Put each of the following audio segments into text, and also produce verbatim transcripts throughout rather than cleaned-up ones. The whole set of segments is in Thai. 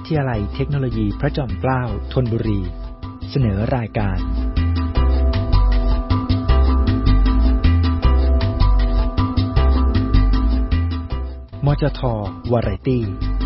ทยาลัยเทคโนโลยีพระจอมเกล้าธนบุรีเสนอรายการมจท.วาไรตี้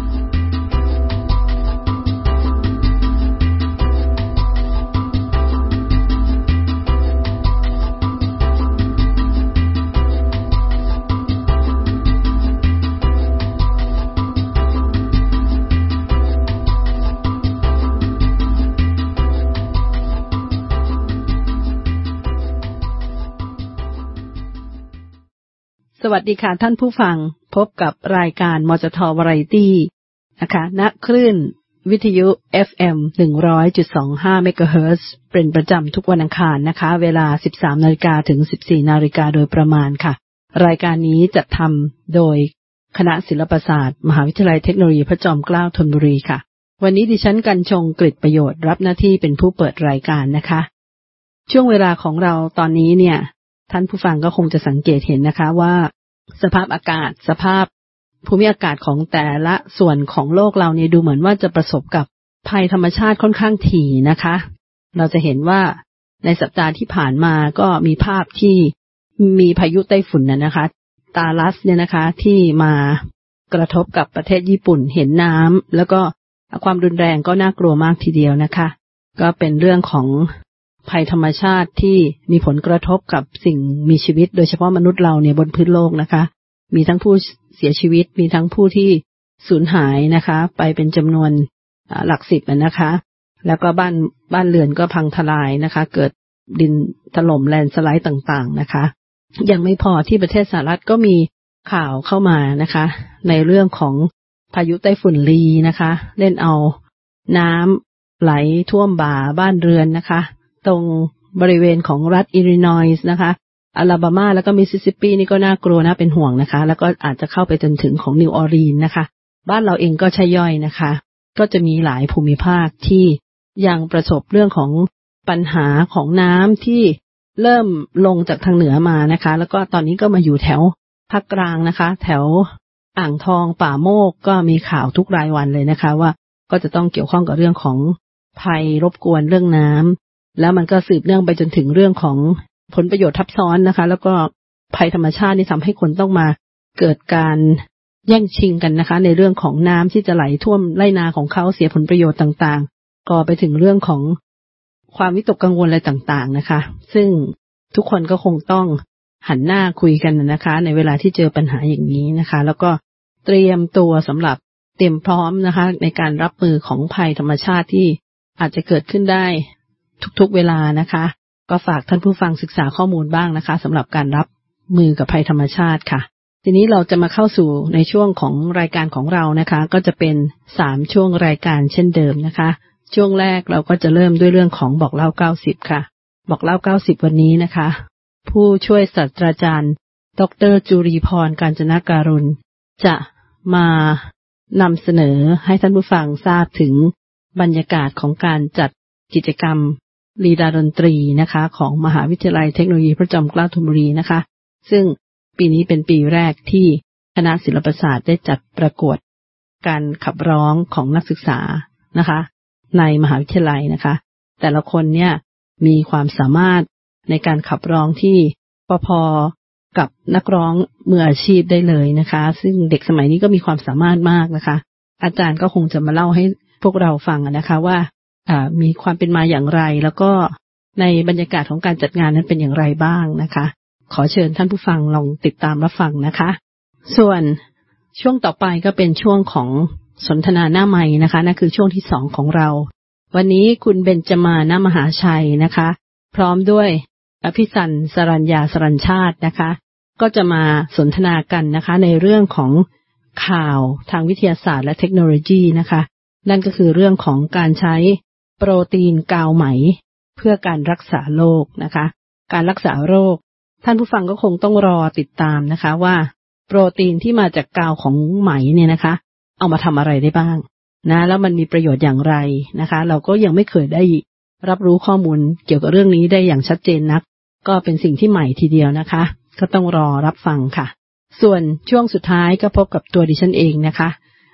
สวัสดีค่ะท่านผู้ฟังพบกับรายการมจท.วาไรตี้นะคะณคลื่นวิทยุ เอฟ เอ็ม หนึ่งร้อยจุดสองห้า เมกะเฮิรตซ์เป็นประจำทุกวันอังคารนะคะเวลา สิบสามนาฬิกา ถึง สิบสี่นาฬิกา โดยประมาณค่ะรายการนี้จัดทำโดยคณะศิลปศาสตร์มหาวิทยาลัยเทคโนโลยีพระจอมเกล้าธนบุรีค่ะวันนี้ดิฉันกรรชงกฤษประโยชน์รับหน้าที่เป็นผู้เปิดรายการนะคะช่วงเวลาของเราตอนนี้เนี่ยท่านผู้ฟังก็คงจะสังเกตเห็นนะคะว่าสภาพอากาศสภาพภูมิอากาศของแต่ละส่วนของโลกเราเนี่ยดูเหมือนว่าจะประสบกับภัยธรรมชาติค่อนข้างถี่นะคะเราจะเห็นว่าในสัปดาห์ที่ผ่านมาก็มีภาพที่มีพายุไต้ฝุ่นน่ะนะคะตาลัสเนี่ยนะคะที่มากระทบกับประเทศญี่ปุ่นเห็นน้ำแล้วก็ความรุนแรงก็น่ากลัวมากทีเดียวนะคะก็เป็นเรื่องของภัยธรรมชาติที่มีผลกระทบกับสิ่งมีชีวิตโดยเฉพาะมนุษย์เราเนี่ยบนพื้นโลกนะคะมีทั้งผู้เสียชีวิตมีทั้งผู้ที่สูญหายนะคะไปเป็นจำนวนหลักสิบนะคะแล้วก็บ้านบ้านเรือนก็พังทลายนะคะเกิดดินถล่มแลนด์สไลด์ต่างๆนะคะยังไม่พอที่ประเทศสหรัฐก็มีข่าวเข้ามานะคะในเรื่องของพายุไต้ฝุ่นลีนะคะเล่นเอาน้ำไหลท่วมบ่าบ้านเรือนนะคะตรงบริเวณของรัฐอิลลินอยส์นะคะอลาบามาแล้วก็มิสซิสซิปปีนี่ก็น่ากลัวนะเป็นห่วงนะคะแล้วก็อาจจะเข้าไปจนถึงของนิวออร์ลีนส์นะคะบ้านเราเองก็ใช่ย่อยนะคะก็จะมีหลายภูมิภาคที่ยังประสบเรื่องของปัญหาของน้ำที่เริ่มลงจากทางเหนือมานะคะแล้วก็ตอนนี้ก็มาอยู่แถวภาคกลางนะคะแถวอ่างทองป่าโมกก็มีข่าวทุกรายวันเลยนะคะว่าก็จะต้องเกี่ยวข้องกับเรื่องของภัยรบกวนเรื่องน้ำแล้วมันก็สืบเนื่องไปจนถึงเรื่องของผลประโยชน์ทับซ้อนนะคะแล้วก็ภัยธรรมชาตินี่ทำให้คนต้องมาเกิดการแย่งชิงกันนะคะในเรื่องของน้ำที่จะไหลท่วมไร่นาของเขาเสียผลประโยชน์ต่างๆก็ไปถึงเรื่องของความวิตกกังวลอะไรต่างๆนะคะซึ่งทุกคนก็คงต้องหันหน้าคุยกันนะคะในเวลาที่เจอปัญหาอย่างนี้นะคะแล้วก็เตรียมตัวสำหรับเตรียมพร้อมนะคะในการรับมือของภัยธรรมชาติที่อาจจะเกิดขึ้นได้ทุกๆเวลานะคะก็ฝากท่านผู้ฟังศึกษาข้อมูลบ้างนะคะสำหรับการรับมือกับภัยธรรมชาติค่ะทีนี้เราจะมาเข้าสู่ในช่วงของรายการของเรานะคะก็จะเป็นสามช่วงรายการเช่นเดิมนะคะช่วงแรกเราก็จะเริ่มด้วยเรื่องของบอกเล่าเก้าสิบค่ะบอกเล่าเก้าสิบวันนี้นะคะผู้ช่วยศาสตราจารย์ดร.จุรีพรกาญจนการุณจะมานำเสนอให้ท่านผู้ฟังทราบถึงบรรยากาศของการจัดกิจกรรมลีลาดนตรีนะคะของมหาวิทยาลัยเทคโนโลยีพระจอมเกล้าธนบุรีนะคะซึ่งปีนี้เป็นปีแรกที่คณะศิลปศาสตร์ได้จัดประกวดการขับร้องของนักศึกษานะคะในมหาวิทยาลัยนะคะแต่ละคนเนี่ยมีความสามารถในการขับร้องที่พอๆกับนักร้องมืออาชีพได้เลยนะคะซึ่งเด็กสมัยนี้ก็มีความสามารถมากนะคะอาจารย์ก็คงจะมาเล่าให้พวกเราฟังนะคะว่ามีความเป็นมาอย่างไรแล้วก็ในบรรยากาศของการจัดงานนั้นเป็นอย่างไรบ้างนะคะขอเชิญท่านผู้ฟังลองติดตามรับฟังนะคะส่วนช่วงต่อไปก็เป็นช่วงของสนทนาหน้าไมค์นะคะนั่นคือช่วงที่สองของเราวันนี้คุณเบญจมาศ ณ มหาชัยนะคะพร้อมด้วยอภิสันต์ สรัญญา สรัญชาตินะคะก็จะมาสนทนากันนะคะในเรื่องของข่าวทางวิทยาศาสตร์และเทคโนโลยีนะคะนั่นก็คือเรื่องของการใช้โปรตีนกาวไหมเพื่อการรักษาโรคนะคะการรักษาโรคท่านผู้ฟังก็คงต้องรอติดตามนะคะว่าโปรตีนที่มาจากกาวของไหมเนี่ยนะคะเอามาทำอะไรได้บ้างนะแล้วมันมีประโยชน์อย่างไรนะคะเราก็ยังไม่เคยได้รับรู้ข้อมูลเกี่ยวกับเรื่องนี้ได้อย่างชัดเจนนักก็เป็นสิ่งที่ใหม่ทีเดียวนะคะก็ต้องรอรับฟังค่ะส่วนช่วงสุดท้ายก็พบกับตัวดิฉันเองนะคะ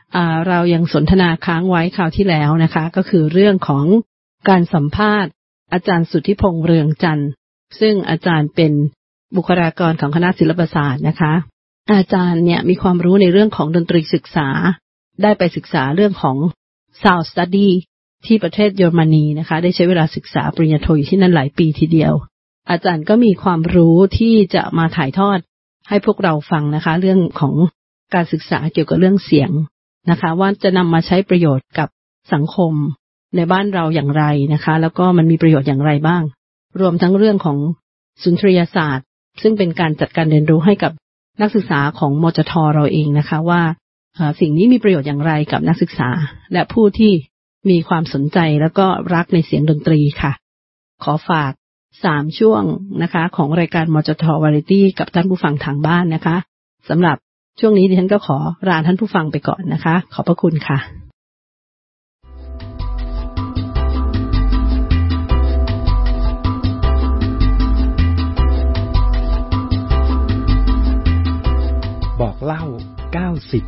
เรายังสนทนาค้างไว้คราวที่แล้วนะคะก็คือเรื่องของการสัมภาษณ์อาจารย์สุทธิพงษ์เรืองจันทร์ซึ่งอาจารย์เป็นบุคลากรของคณะศิลปศาสตร์นะคะอาจารย์เนี่ยมีความรู้ในเรื่องของดนตรีศึกษาได้ไปศึกษาเรื่องของ Sound Study ที่ประเทศเยอรมนีนะคะได้ใช้เวลาศึกษาปริญญาโทอยู่ที่นั่นหลายปีทีเดียวอาจารย์ก็มีความรู้ที่จะมาถ่ายทอดให้พวกเราฟังนะคะเรื่องของการศึกษาเกี่ยวกับเรื่องเสียงนะคะว่าจะนำมาใช้ประโยชน์กับสังคมในบ้านเราอย่างไรนะคะแล้วก็มันมีประโยชน์อย่างไรบ้างรวมทั้งเรื่องของสุนทรียศาสตร์ซึ่งเป็นการจัดการเรียนรู้ให้กับนักศึกษาของมจท.เราเองนะคะว่าสิ่งนี้มีประโยชน์อย่างไรกับนักศึกษาและผู้ที่มีความสนใจแล้วก็รักในเสียงดนตรีค่ะขอฝากสามช่วงนะคะของรายการมจท. Variety กับท่านผู้ฟังทางบ้านนะคะสำหรับช่วงนี้ดิฉันก็ขอลาท่านผู้ฟังไปก่อนนะคะขอบพระคุณค่ะบอกเล่าเก้าสิบ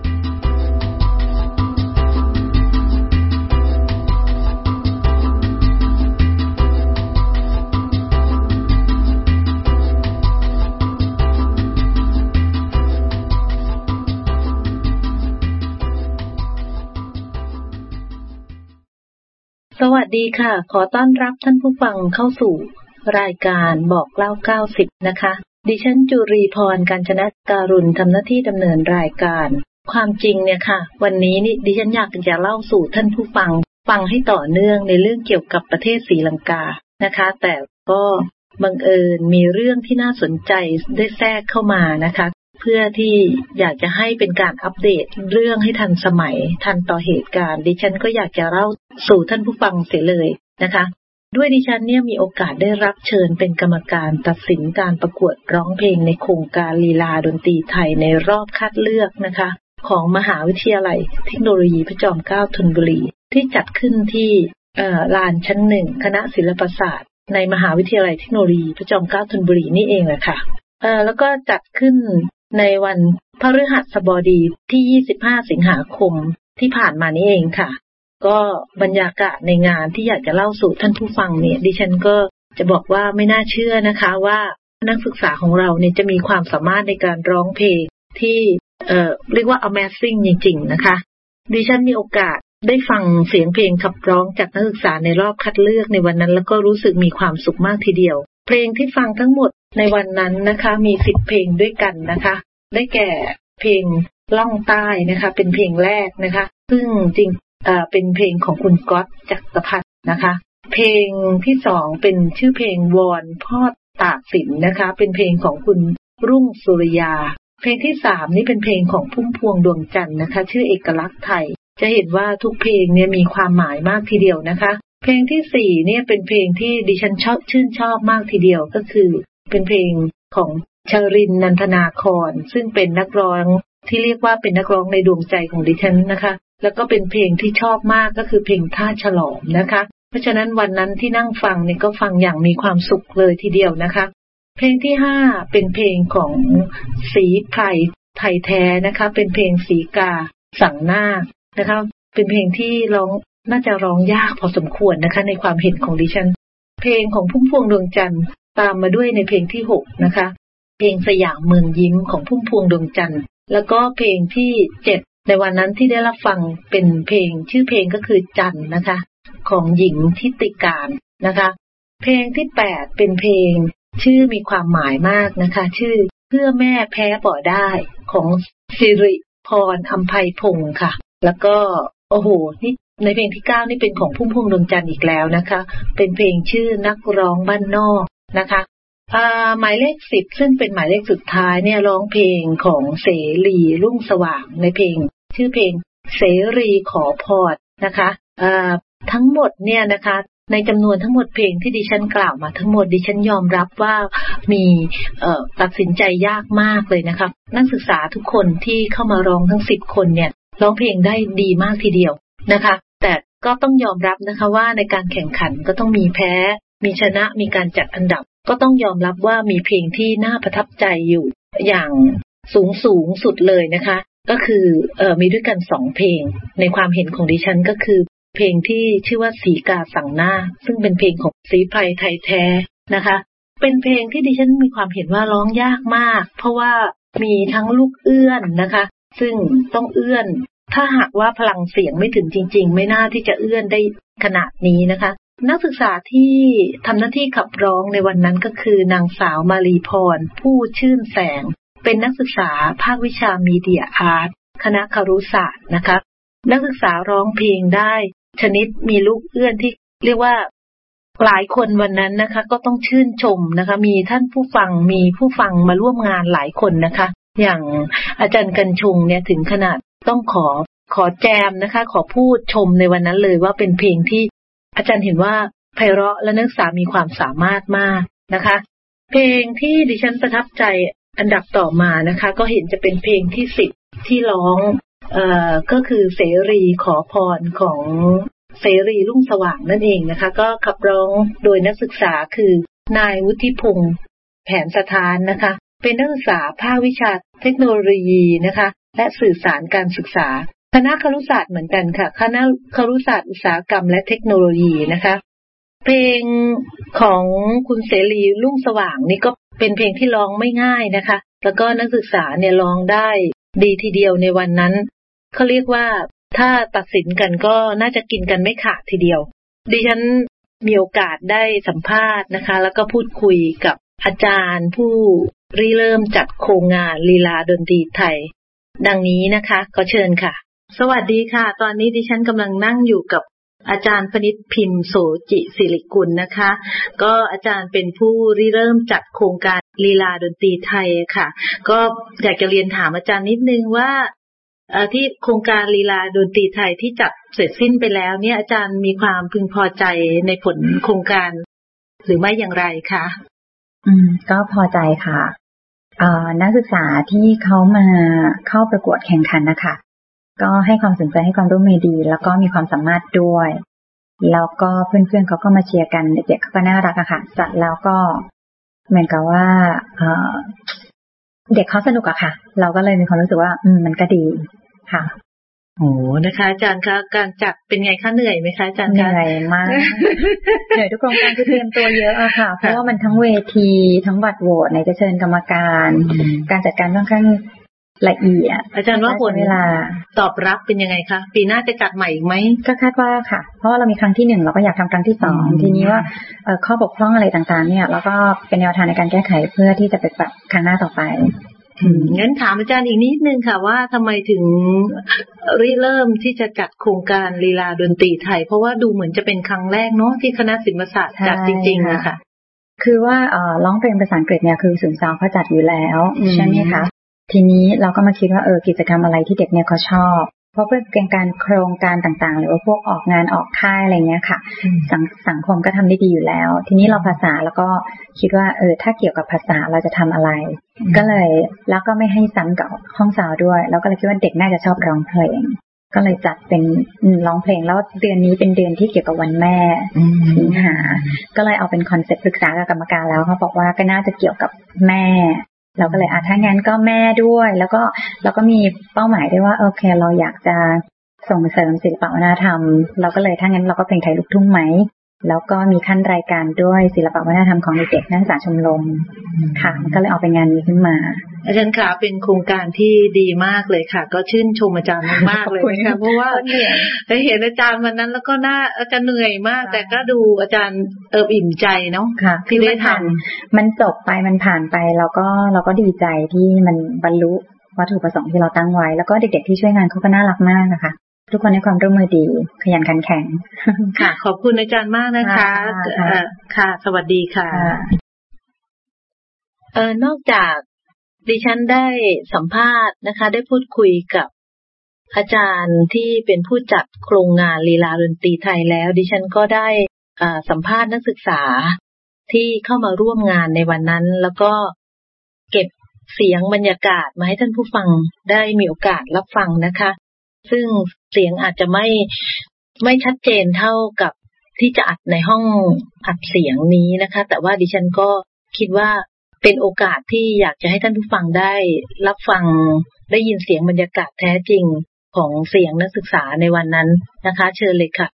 สวัสดีค่ะขอต้อนรับท่านผู้ฟังเข้าสู่รายการบอกเล่าเก้าสิบนะคะดิฉันจุรีพร กาญจนการุณทำหน้าที่ดำเนินรายการความจริงเนี่ยค่ะวันนี้นี่ดิฉันอยากจะเล่าสู่ท่านผู้ฟังฟังให้ต่อเนื่องในเรื่องเกี่ยวกับประเทศศรีลังกานะคะแต่ก็บังเอิญมีเรื่องที่น่าสนใจได้แทรกเข้ามานะคะเพื่อที่อยากจะให้เป็นการอัปเดตเรื่องให้ทันสมัยทันต่อเหตุการณ์ดิฉันก็อยากจะเล่าสู่ท่านผู้ฟังเสียเลยนะคะด้วยดิฉันเนี่ยมีโอกาสได้รับเชิญเป็นกรรมการตัดสินการประกวดร้องเพลงในโครงการลีลาดนตรีไทยในรอบคัดเลือกนะคะของมหาวิทยาลัยเทคโนโลยีพระจอมเกล้าธนบุรีที่จัดขึ้นที่ลานชั้นหนึ่งคณะศิลปศาสตร์ในมหาวิทยาลัยเทคโนโลยีพระจอมเกล้าธนบุรีนี่เองแหละค่ะแล้วก็จัดขึ้นในวันพฤหัสบดีที่ยี่สิบห้าสิงหาคมที่ผ่านมานี่เองค่ะก็บรรยากาศในงานที่อยากจะเล่าสู่ท่านผู้ฟังเนี่ยดิฉันก็จะบอกว่าไม่น่าเชื่อนะคะว่านักศึกษาของเราเนี่ยจะมีความสามารถในการร้องเพลงที่เอ่อเรียกว่า Amazing จริงๆนะคะดิฉันมีโอกาสได้ฟังเสียงเพลงขับร้องจากนักศึกษาในรอบคัดเลือกในวันนั้นแล้วก็รู้สึกมีความสุขมากทีเดียวเพลงที่ฟังทั้งหมดในวันนั้นนะคะมีสิบเพลงด้วยกันนะคะได้แก่เพลงล่องใต้นะคะเป็นเพลงแรกนะคะซึ่งจริงเอ่อเป็นเพลงของคุณก๊อตจักรพัฒน์นะคะเพลงที่สองเป็นชื่อเพลงวอนพ่อตากสินนะคะเป็นเพลงของคุณรุ่งสุริยาเพลงที่สามนี่เป็นเพลงของพุ่มพวงดวงจันทร์นะคะชื่อเอกลักษณ์ไทยจะเห็นว่าทุกเพลงเนี่ยมีความหมายมากทีเดียวนะคะเพลงที่สี่เนี่ยเป็นเพลงที่ดิฉันชอบชื่นชอบมากทีเดียวก็คือเป็นเพลงของชรินทร์นันทนาครซึ่งเป็นนักร้องที่เรียกว่าเป็นนักร้องในดวงใจของดิฉันนะคะแล้วก็เป็นเพลงที่ชอบมากก็คือเพลงท่าฉลอมนะคะเพราะฉะนั้นวันนั้นที่นั่งฟังเนี่ยก็ฟังอย่างมีความสุขเลยทีเดียวนะคะเพลงที่ห้าเป็นเพลงของศรีไพรไทยแท้นะคะเป็นเพลงสีกาสั่งหน้านะคะเป็นเพลงที่ร้องน่าจะร้องยากพอสมควรนะคะในความเห็นของดิฉันเพลงของพุ่มพวงดวงจันทร์ตามมาด้วยในเพลงที่หกนะคะเพลงสยามเมืองยิ้มของพุ่มพวงดวงจันทร์แล้วก็เพลงที่เจ็ดในวันนั้นที่ได้รับฟังเป็นเพลงชื่อเพลงก็คือจันนะคะของหญิงทิติการนะคะเพลงที่แปดเป็นเพลงชื่อมีความหมายมากนะคะชื่อเพื่อแม่แพ้บ่ได้ของสิริพรอำไพพงศ์ค่ะแล้วก็โอ้โหนี่ในเพลงที่เก้านี่เป็นของพุ่มพวงดวงจันทร์อีกแล้วนะคะเป็นเพลงชื่อนักร้องบ้านนอกนะคะอ่าหมายเลขสิบซึ่งเป็นหมายเลขสุดท้ายเนี่ยร้องเพลงของเสรีรุ่งสว่างในเพลงชื่อเพลงเสรีขอพรนะคะอ่าทั้งหมดเนี่ยนะคะในจำนวนทั้งหมดเพลงที่ดิฉันกล่าวมาทั้งหมดดิฉันยอมรับว่ามีเอ่อตัดสินใจยากมากเลยนะคะนักศึกษาทุกคนที่เข้ามาร้องทั้งสิบคนเนี่ยร้องเพลงได้ดีมากทีเดียวนะคะแต่ก็ต้องยอมรับนะคะว่าในการแข่งขันก็ต้องมีแพ้มีชนะมีการจัดอันดับก็ต้องยอมรับว่ามีเพลงที่น่าประทับใจอยู่อย่างสูงสูงสุดเลยนะคะก็คือเอ่อมีด้วยกันสองเพลงในความเห็นของดิฉันก็คือเพลงที่ชื่อว่าสีกาสั่งหน้าซึ่งเป็นเพลงของศรีไพรไทยแท้นะคะเป็นเพลงที่ดิฉันมีความเห็นว่าร้องยากมากเพราะว่ามีทั้งลูกเอื้อนนะคะซึ่งต้องเอื้อนถ้าหากว่าพลังเสียงไม่ถึงจริงๆไม่น่าที่จะเอื้อนได้ขนาดนี้นะคะนักศึกษาที่ทำหน้าที่ขับร้องในวันนั้นก็คือนางสาวมาลีพรผู้ชื่นแสงเป็นนักศึกษาภาควิชามีเดียอาร์ตคณะครุศาสตร์นะคะนักศึกษาร้องเพลงได้ชนิดมีลูกเอื้อนที่เรียกว่าหลายคนวันนั้นนะคะก็ต้องชื่นชมนะคะมีท่านผู้ฟังมีผู้ฟังมาร่วมงานหลายคนนะคะอย่างอาจารย์กัญชงเนี่ยถึงขนาดต้องขอขอแจมนะคะขอพูดชมในวันนั้นเลยว่าเป็นเพลงที่อาจารย์เห็นว่าไพเราะและนักศึกษามีความสามารถมากนะคะเพลงที่ดิฉันประทับใจอันดับต่อมานะคะก็เห็นจะเป็นเพลงที่สิบที่ร้องเอ่อก็คือเสรีขอพรของเสรีรุ่งสว่างนั่นเองนะคะก็ขับร้องโดยนักศึกษาคือนายวุฒิพงษ์แผนสถานนะคะเป็นนักศึกษาภาควิชาเทคโนโลยีนะคะและสื่อสารการศึกษาคณะครุศาสตร์เหมือนกันค่ะคณะครุศาสตร์อุตสาหกรรมและเทคโนโลยีนะคะเพลงของคุณเสรีรุ่งสว่างนี่ก็เป็นเพลงที่ร้องไม่ง่ายนะคะแล้วก็นักศึกษาเนี่ยร้องได้ดีทีเดียวในวันนั้นเขาเรียกว่าถ้าตัดสินกันก็น่าจะกินกันไม่ขาดทีเดียวดิฉันมีโอกาสได้สัมภาษณ์นะคะแล้วก็พูดคุยกับอาจารย์ผู้ริเริ่มจัดโครงงานลีลาดนตรีไทยดังนี้นะคะก็เชิญค่ะสวัสดีค่ะตอนนี้ดิฉันกำลังนั่งอยู่กับอาจารย์พนิษฐ์พิมพ์โสจิศิริกุลนะคะก็อาจารย์เป็นผู้ริเริ่มจัดโครงการลีลาดนตรีไทยค่ะก็อยากจะเรียนถามอาจารย์นิดนึงว่าที่โครงการลีลาดนตรีไทยที่จัดเสร็จสิ้นไปแล้วเนี่ยอาจารย์มีความพึงพอใจในผลโครงการหรือไม่อย่างไรคะอืมก็พอใจค่ะเอ่อนักศึกษาที่เขามาเข้าประกวดแข่งขันนะคะก็ให้ความสนใจให้ความร่วมมือดีแล้วก็มีความสามารถด้วยแล้วก็เพื่อนๆเขาก็มาเชียร์กันเด็กๆเขาก็น่ารักอะค่ะจัดแล้วก็เหมือนกับว่าเอ่อเด็กเขาสนุกอะค่ะเราก็เลยมีความรู้สึกว่าอืมมันก็ดีค่ะโอ้นะคะอาจารย์คะการจัดเป็นไงคะเหนื่อยไหมคะอาจารย์คะเหนื่อยมากเหนื่อยทุกโครงการคือเตรียมตัวเยอะอะค่ะเพราะว่ามันทั้งเวทีทั้งบัตรโหวตไหนจะเชิญกรรมการการจัดการค่อนข้างละเอียดอาจารย์ว่าผลเวลาตอบรับเป็นยังไงคะปีหน้าจะจัดใหม่อีกไหมก็คาดว่าค่ะเพราะว่าเรามีครั้งที่หนึ่งเราก็อยากทำครั้งที่สองทีนี้ว่าข้อบกพร่องอะไรต่างๆเนี่ยแล้วก็เป็นแนวทางในการแก้ไขเพื่อที่จะไปปรับครั้งหน้าต่อไปงั้นถามอาจารย์อีกนิดนึงค่ะว่าทำไมถึงริเริ่มที่จะจัดโครงการลีลาดนตรีไทยเพราะว่าดูเหมือนจะเป็นครั้งแรกเนาะที่คณะศิลปศาสตร์จัดจริงๆนะคะคือว่าเอ่อร้องเพลงภาษาอังกฤษเนี่ยคือศูนย์ซาวเขาจัดอยู่แล้วใช่ไหมคะทีนี้เราก็มาคิดว่าเออกิจกรรมอะไรที่เด็กเนี่ยเขาชอบเพราะเพื่อเป็นการโครงการต่างๆหรือว่าพวกออกงานออกค่ายอะไรเงี้ยค่ะสังสังคมก็ทำได้ดีอยู่แล้วทีนี้เราภาษาแล้วก็คิดว่าเออถ้าเกี่ยวกับภาษาเราจะทำอะไรก็เลยแล้วก็ไม่ให้ซ้ำกับห้องสาวด้วยเราก็เลยคิดว่าเด็กน่าจะชอบร้องเพลงก็เลยจัดเป็นร้องเพลงแล้วเดือนนี้เป็นเดือนที่เกี่ยวกับวันแม่สิงหาก็เลยเอาเป็นคอนเซ็ปต์ปรึกษากับกรรมการแล้วเขาบอกว่าก็น่าจะเกี่ยวกับแม่เราก็เลยอ่ะถ้างั้นก็แม่ด้วยแล้วก็เราก็มีเป้าหมายด้วยว่าโอเคเราอยากจะส่งเสริมศิลปวัฒนธรรมเราก็เลยถ้างั้นเราก็เพลงไทยลูกทุ่งไหมแล้วก็มีขั้นรายการด้วยศิลปวัฒนธรรมของเด็กๆนักศึกษาชมรมค่ะมันก็เลยเอาเป็นงานนี้ขึ้นมาอาจารย์ค่ะเป็นโครงการที่ดีมากเลยค่ะก็ชื่นชมอาจารย์มากเลยค่ะเพราะว่าได้เห็นอาจารย์วันนั้นแล้วก็น่าอาจารย์เหนื่อยมากแต่ก็ดูอาจารย์เอิบอิ่มใจเนาะที่ได้ทำมันจบไปมันผ่านไปเราก็เราก็ดีใจที่มันบรรลุวัตถุประสงค์ที่เราตั้งไว้แล้วก็เด็กๆที่ช่วยงานเขาก็น่ารักมากนะคะทุกคนให้ความร่วมมือดีขยันขันแข็งค่ะขอบคุณอาจารย์มากนะคะค่ะสวัสดีค่ะเออนอกจากดิฉันได้สัมภาษณ์นะคะได้พูดคุยกับอาจารย์ที่เป็นผู้จัดโครงงานลีลาดนตรีไทยแล้วดิฉันก็ได้สัมภาษณ์นักศึกษาที่เข้ามาร่วมงานในวันนั้นแล้วก็เก็บเสียงบรรยากาศมาให้ท่านผู้ฟังได้มีโอกาสรับฟังนะคะซึ่งเสียงอาจจะไม่ไม่ชัดเจนเท่ากับที่จะอัดในห้องอัดเสียงนี้นะคะแต่ว่าดิฉันก็คิดว่าเป็นโอกาสที่อยากจะให้ท่านผู้ฟังได้รับฟังได้ยินเสียงบรรยากาศแท้จริงของเสียงนักศึกษาในวันนั้นนะคะเชิญเลยค่ะ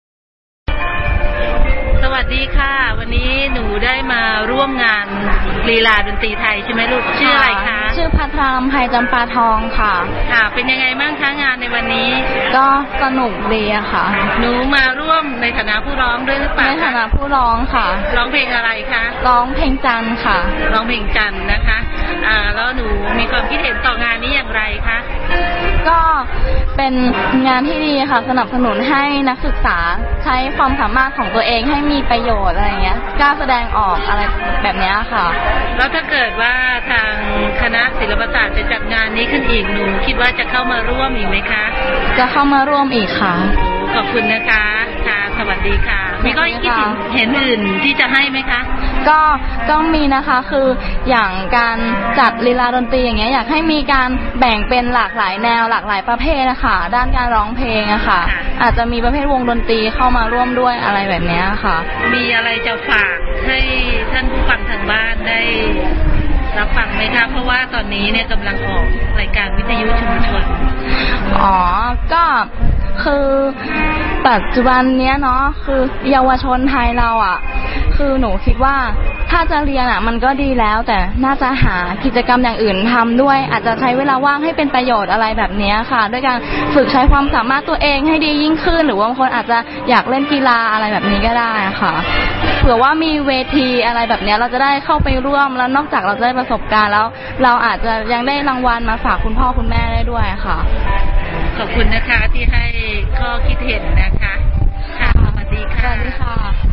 สวัสดีค่ะวันนี้หนูได้มาร่วมงานลีลาดนตรีไทยใช่ไหมลูกชื่ออะไรคะชื่อภัทราลำไพจำปาทองค่ะค่ะเป็นยังไงบ้างคะงานในวันนี้ก็สนุกดีอะค่ะหนูมาร่วมในฐานะผู้ร้องด้วยหรือเปล่าในฐานะผู้ร้องค่ะร้องเพลงอะไรคะร้องเพลงจันทร์ค่ะร้องเพลงจันทร์นะคะอ่าแล้วหนูมีความคิดเห็นต่องานนี้อย่างไรคะก็เป็นงานที่ดีค่ะสนับสนุนให้นักศึกษาใช้ความสามารถของตัวเองให้มีประโยชน์อะไรเงี้ยกล้าแสดงออกอะไรแบบนี้ค่ะแล้วถ้าเกิดว่าทางคณะศิลปศาสตร์จะจัดงานนี้ขึ้นอีกหนูคิดว่าจะเข้ามาร่วมอีกไหมคะจะเข้ามาร่วมอีกค่ะขอบคุณนะคะค่ะสวัสดีค่ะมีก็คิดเห็นอื่นที่จะให้ไหมคะก็ต้องมีนะคะคืออย่างการจัดลีลาดนตรีอย่างเงี้ยอยากให้มีการแบ่งเป็นหลากหลายแนวหลากหลายประเภทนะคะด้านการร้องเพลงอะค่ะอาจจะมีประเภทวงดนตรีเข้ามาร่วมด้วยอะไรแบบนี้ค่ะมีอะไรจะฝากให้ท่านผู้ฟังทางบ้านได้รับฟังไหมคะเพราะว่าตอนนี้เนี่ยกำลังออกรายการวิทยุชุมชนอ๋อก็คือปัจจุบันเนี้ยเนาะคือเยาวชนไทยเราอ่ะคือหนูคิดว่าถ้าจะเรียนอ่ะมันก็ดีแล้วแต่น่าจะหากิจกรรมอย่างอื่นทำด้วยอาจจะใช้เวลาว่างให้เป็นประโยชน์อะไรแบบนี้ค่ะด้วยการฝึกใช้ความสามารถตัวเองให้ดียิ่งขึ้นหรือว่าบางคนอาจจะอยากเล่นกีฬาอะไรแบบนี้ก็ได้ค่ะเผื่อว่ามีเวทีอะไรแบบนี้เราจะได้เข้าไปร่วมแล้วนอกจากเราจะได้ประสบการณ์แล้วเราอาจจะยังได้รางวัลมาฝากคุณพ่อคุณแม่ได้ด้วยค่ะขอบคุณนะคะที่ให้ข้อคิดเห็นนะคะค่ะสวัสดีค่ะสวัสดีค่ะ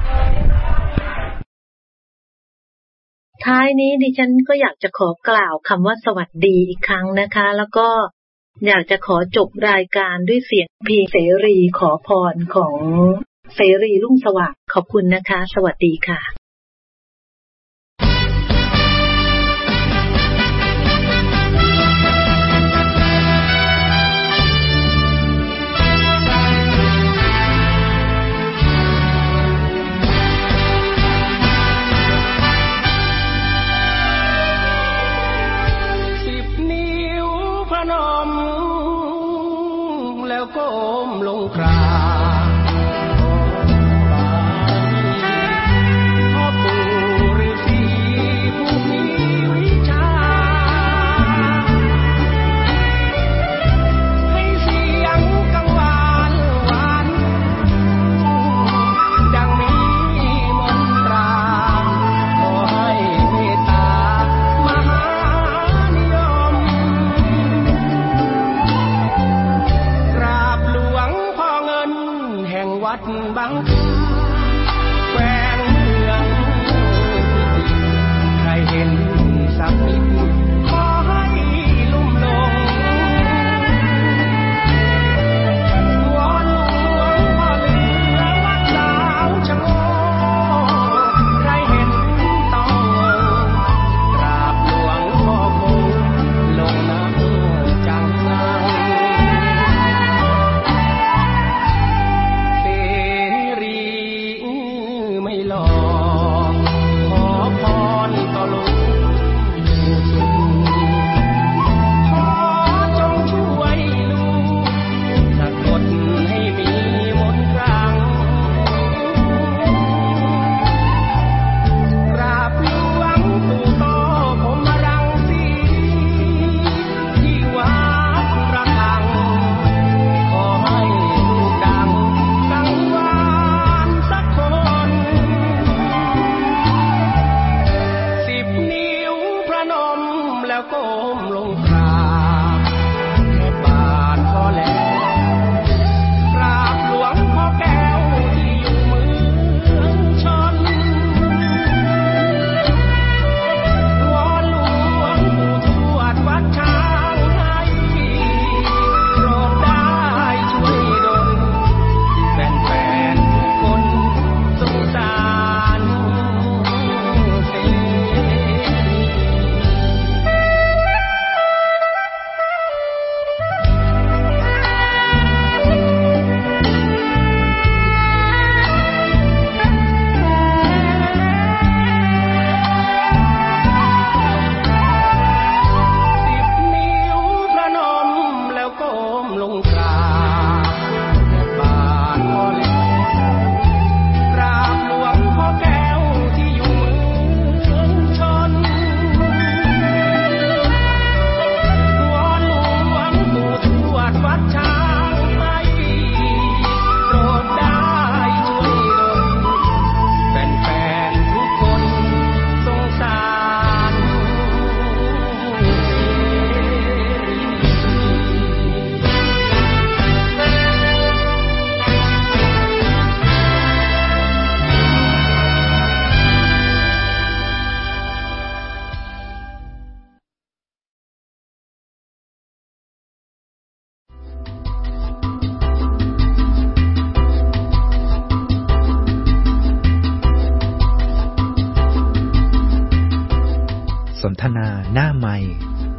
ท้ายนี้ดิฉันก็อยากจะขอกล่าวคำว่าสวัสดีอีกครั้งนะคะแล้วก็อยากจะขอจบรายการด้วยเสียงเพลงเสรีขอพรของเสรีรุ่งสว่างขอบคุณนะคะสวัสดีค่ะก้มลงกราบขอสนทนาหน้าไมค์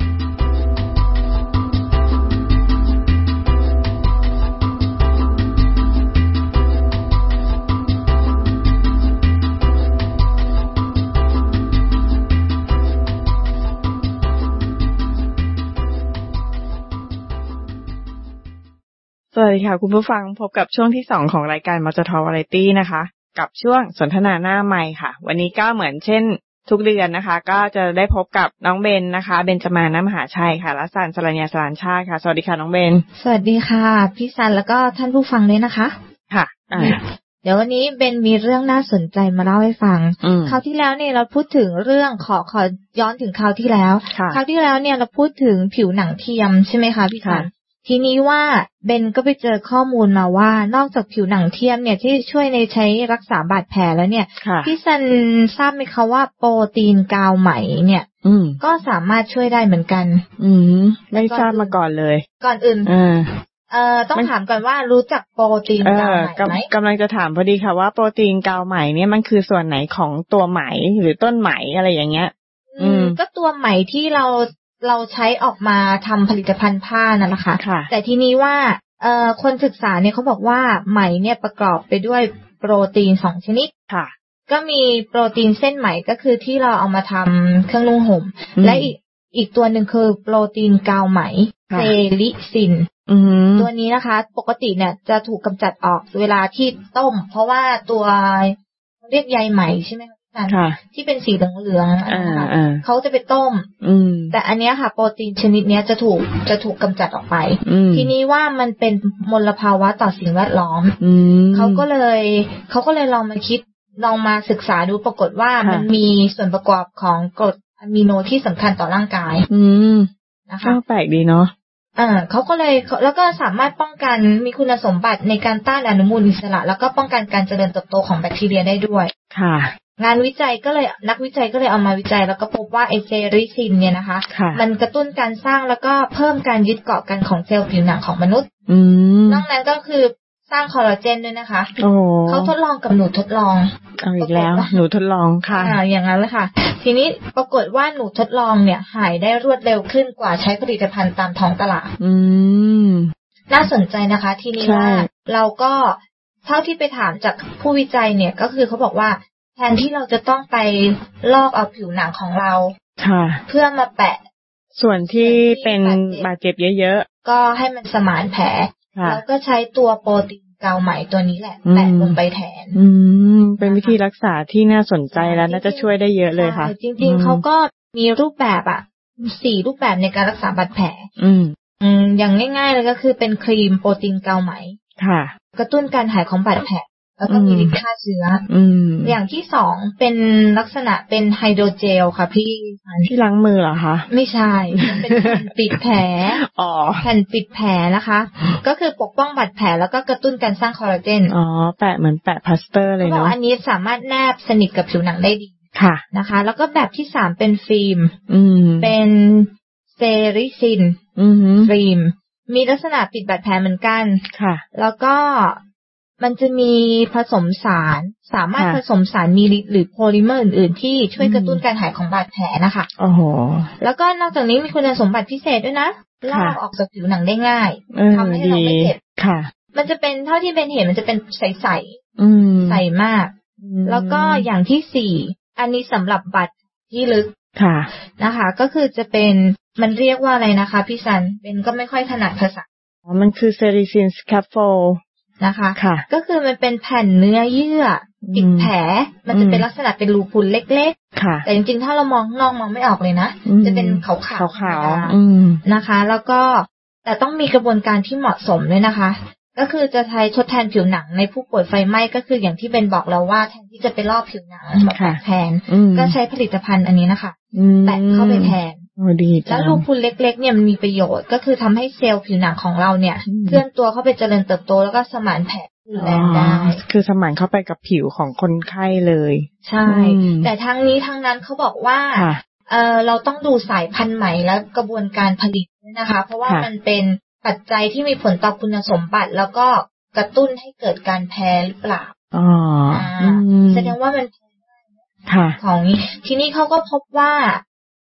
สวัสดีค่ะคุณผู้ฟังพบกับช่วงที่สองของรายการมจท.วาไรตี้นะคะกับช่วงสนทนาหน้าไมค์ค่ะวันนี้ก็เหมือนเช่นทุกเดือนนะคะก็จะได้พบกับน้องเบนนะคะเบนจมาศ มหาชัยค่ะและสันสรัญญาสรานชาติค่ะสวัสดีค่ะน้องเบนสวัสดีค่ะพี่สันแล้วก็ท่านผู้ฟังด้วยนะคะค่ะอ่าเดี๋ยววันนี้เบนมีเรื่องน่าสนใจมาเล่าให้ฟังคราวที่แล้วเนี่ยเราพูดถึงเรื่องขอขอย้อนถึงคราวที่แล้วคราวที่แล้วเนี่ยเราพูดถึงผิวหนังเทียมใช่ไหมคะพี่สันทีนี้ว่าเบนก็ไปเจอข้อมูลมาว่านอกจากผิวหนังเทียมเนี่ยที่ช่วยในใช้รักษาบาดแผลแล้วเนี่ยพี่ซันทราบไหมคะว่าโปรตีนกาวไหมเนี่ยก็สามารถช่วยได้เหมือนกันอืมไม่ทราบมาก่อนเลยก่อนอื่นเอ่อต้องถามก่อนว่ารู้จักโปรตีนกาวไหมไหมกำลังจะถามพอดีค่ะว่าโปรตีนกาวไหมเนี่ยมันคือส่วนไหนของตัวไหมหรือต้นไหมอะไรอย่างเงี้ยอืมก็ตัวไหมที่เราเราใช้ออกมาทำผลิตภัณฑ์ผ้านั่นแหละค่ะแต่ทีนี้ว่าเอ่อคนศึกษาเนี่ยเขาบอกว่าไหมเนี่ยประกอบไปด้วยโปรตีนสองชนิดค่ะก็มีโปรตีนเส้นไหมก็คือที่เราเอามาทำเครื่องนุ่งห่มและอีกอีกตัวหนึ่งคือโปรตีนกาวไหมเซลิซินตัวนี้นะคะปกติเนี่ยจะถูกกำจัดออกเวลาที่ต้มเพราะว่าตัวเรียกใยไหมใช่ไหมที่เป็นสีเหลืองๆเขาจะไปต้มแต่อันนี้ค่ะโปรตีนชนิดนี้จะถูกจะถูกกำจัดออกไปทีนี้ว่ามันเป็นมลภาวะต่อสิ่งแวดล้อมเขาก็เลยเขาก็เลยลองมาคิดลองมาศึกษาดูปรากฏว่ามันมีส่วนประกอบของกรดอะมิโนที่สำคัญต่อร่างกายนะคะแปลกดีเนาะอ่าเขาก็เลยแล้วก็สามารถป้องกันมีคุณสมบัติในการต้านอนุมูลอิสระแล้วก็ป้องกันการเจริญเติบโตของแบคทีเรียได้ด้วยค่ะงานวิจัยก็เลยนักวิจัยก็เลยเอามาวิจัยแล้วก็พบว่าไอเซริซินเนี่ยนะคะมันกระตุ้นการสร้างแล้วก็เพิ่มการยึดเกาะกันของเซลล์ผิวหนังของมนุษย์นอกนั้นก็คือสร้างคอลลาเจนด้วยนะคะเขาทดลองกับหนูทดลองเอาอีกแล้วหนูทดลองค่ะอ่าอย่างนั้นเลยค่ะทีนี้ปรากฏว่าหนูทดลองเนี่ยหายได้รวดเร็วขึ้นกว่าใช้ผลิตภัณฑ์ตามท้องตลาดอืมน่าสนใจนะคะทีนี้ว่าเราก็เท่าที่ไปถามจากผู้วิจัยเนี่ยก็คือเขาบอกว่าแทนที่เราจะต้องไปลอกเอาผิวหนังของเราเพื่อมาแปะส่วนที่เป็นบาดเจ็บเยอะๆก็ให้มันสมานแผลแล้วก็ใช้ตัวโปรตีนกาวไหมตัวนี้แหละแปะลงไปแทนอืมเป็นวิธีรักษาที่น่าสนใจแล้วน่าจะช่วยได้เยอะเลยค่ะจริงๆเขาก็มีรูปแบบอ่ะสี่รูปแบบในการรักษาบาดแผลอืมอืมอย่างง่ายๆเลยก็คือเป็นครีมโปรตีนกาวไหมค่ะกระตุ้นการหายของบาดแผลแล้วก็มีฤทธิ์ฆ่าเชื้ออย่างที่สองเป็นลักษณะเป็นไฮโดรเจลค่ะพี่ที่ล้างมือเหรอคะไม่ใช่เป็นแผ่นปิดแผลอ๋อแผ่นปิดแผลนะคะก็คือปกป้องบาดแผลแล้วก็กระตุ้นการสร้างคอลลาเจนอ๋อแปะเหมือนแปะพลาสเตอร์เลยเนาะอันนี้สามารถแนบสนิทกับผิวหนังได้ดีค่ะนะคะแล้วก็แบบที่สามเป็นฟิล์มเป็นเซริซินฟิล์มมีลักษณะปิดบาดแผลเหมือนกันค่ะแล้วก็มันจะมีผสมสารสามารถผสมสารมีฤทธิ์หรือโพลิเมอร์อื่นๆที่ช่วยกระตุ้นการหายของบาดแผลนะคะโอ้โหแล้วก็นอกจากนี้มีคุณสมบัติพิเศษด้วยนะลอกออกจากผิวหนังได้ง่ายทำให้เราไม่เจ็บค่ะมันจะเป็นเท่าที่เป็นเห็นมันจะเป็นใสๆใสมากแล้วก็อย่างที่สี่อันนี้สำหรับบาดที่ลึกค่ะนะคะก็คือจะเป็นมันเรียกว่าอะไรนะคะพี่ซันเป็นก็ไม่ค่อยถนัดภาษาอ๋อมันคือเซริซินสแคปโฟลนะคะก็คือมันเป็นแผ่นเนื้อเยื่อปิดแผลมันจะเป็นลักษณะเป็นรูพุนเล็กๆแต่จริงๆถ้าเรามองนอกมองไม่ออกเลยนะจะเป็นขาวๆนะคะแล้วก็แต่ต้องมีกระบวนการที่เหมาะสมด้วยนะคะก็คือจะใช้ทดแทนผิวหนังในผู้ป่วยไฟไหม้ก็คืออย่างที่เบนบอกเราว่าแทนที่จะไปลอกผิวหนังมาแปะแทนก็ใช้ผลิตภัณฑ์อันนี้นะคะแปะเข้าไปแทนแล้วรูพุนเล็กๆเนี่ยมันมีประโยชน์ก็คือทำให้เซลล์ผิวหนังของเราเนี่ยเคลื่อนตัวเข้าไปเจริญเติบโตแล้วก็สมานแผลแรงได้คือสมานเข้าไปกับผิวของคนไข้เลยใช่แต่ทั้งนี้ทั้งนั้นเขาบอกว่าเออเราต้องดูสายพันธุ์ใหม่และกระบวนการผลิตนะคะเพราะว่ามันเป็นปัจจัยที่มีผลต่อคุณสมบัติแล้วก็กระตุ้นให้เกิดการแพ้หรือเปล่าอ๋อแสดงว่ามันของนี้ทีนี้เขาก็พบว่า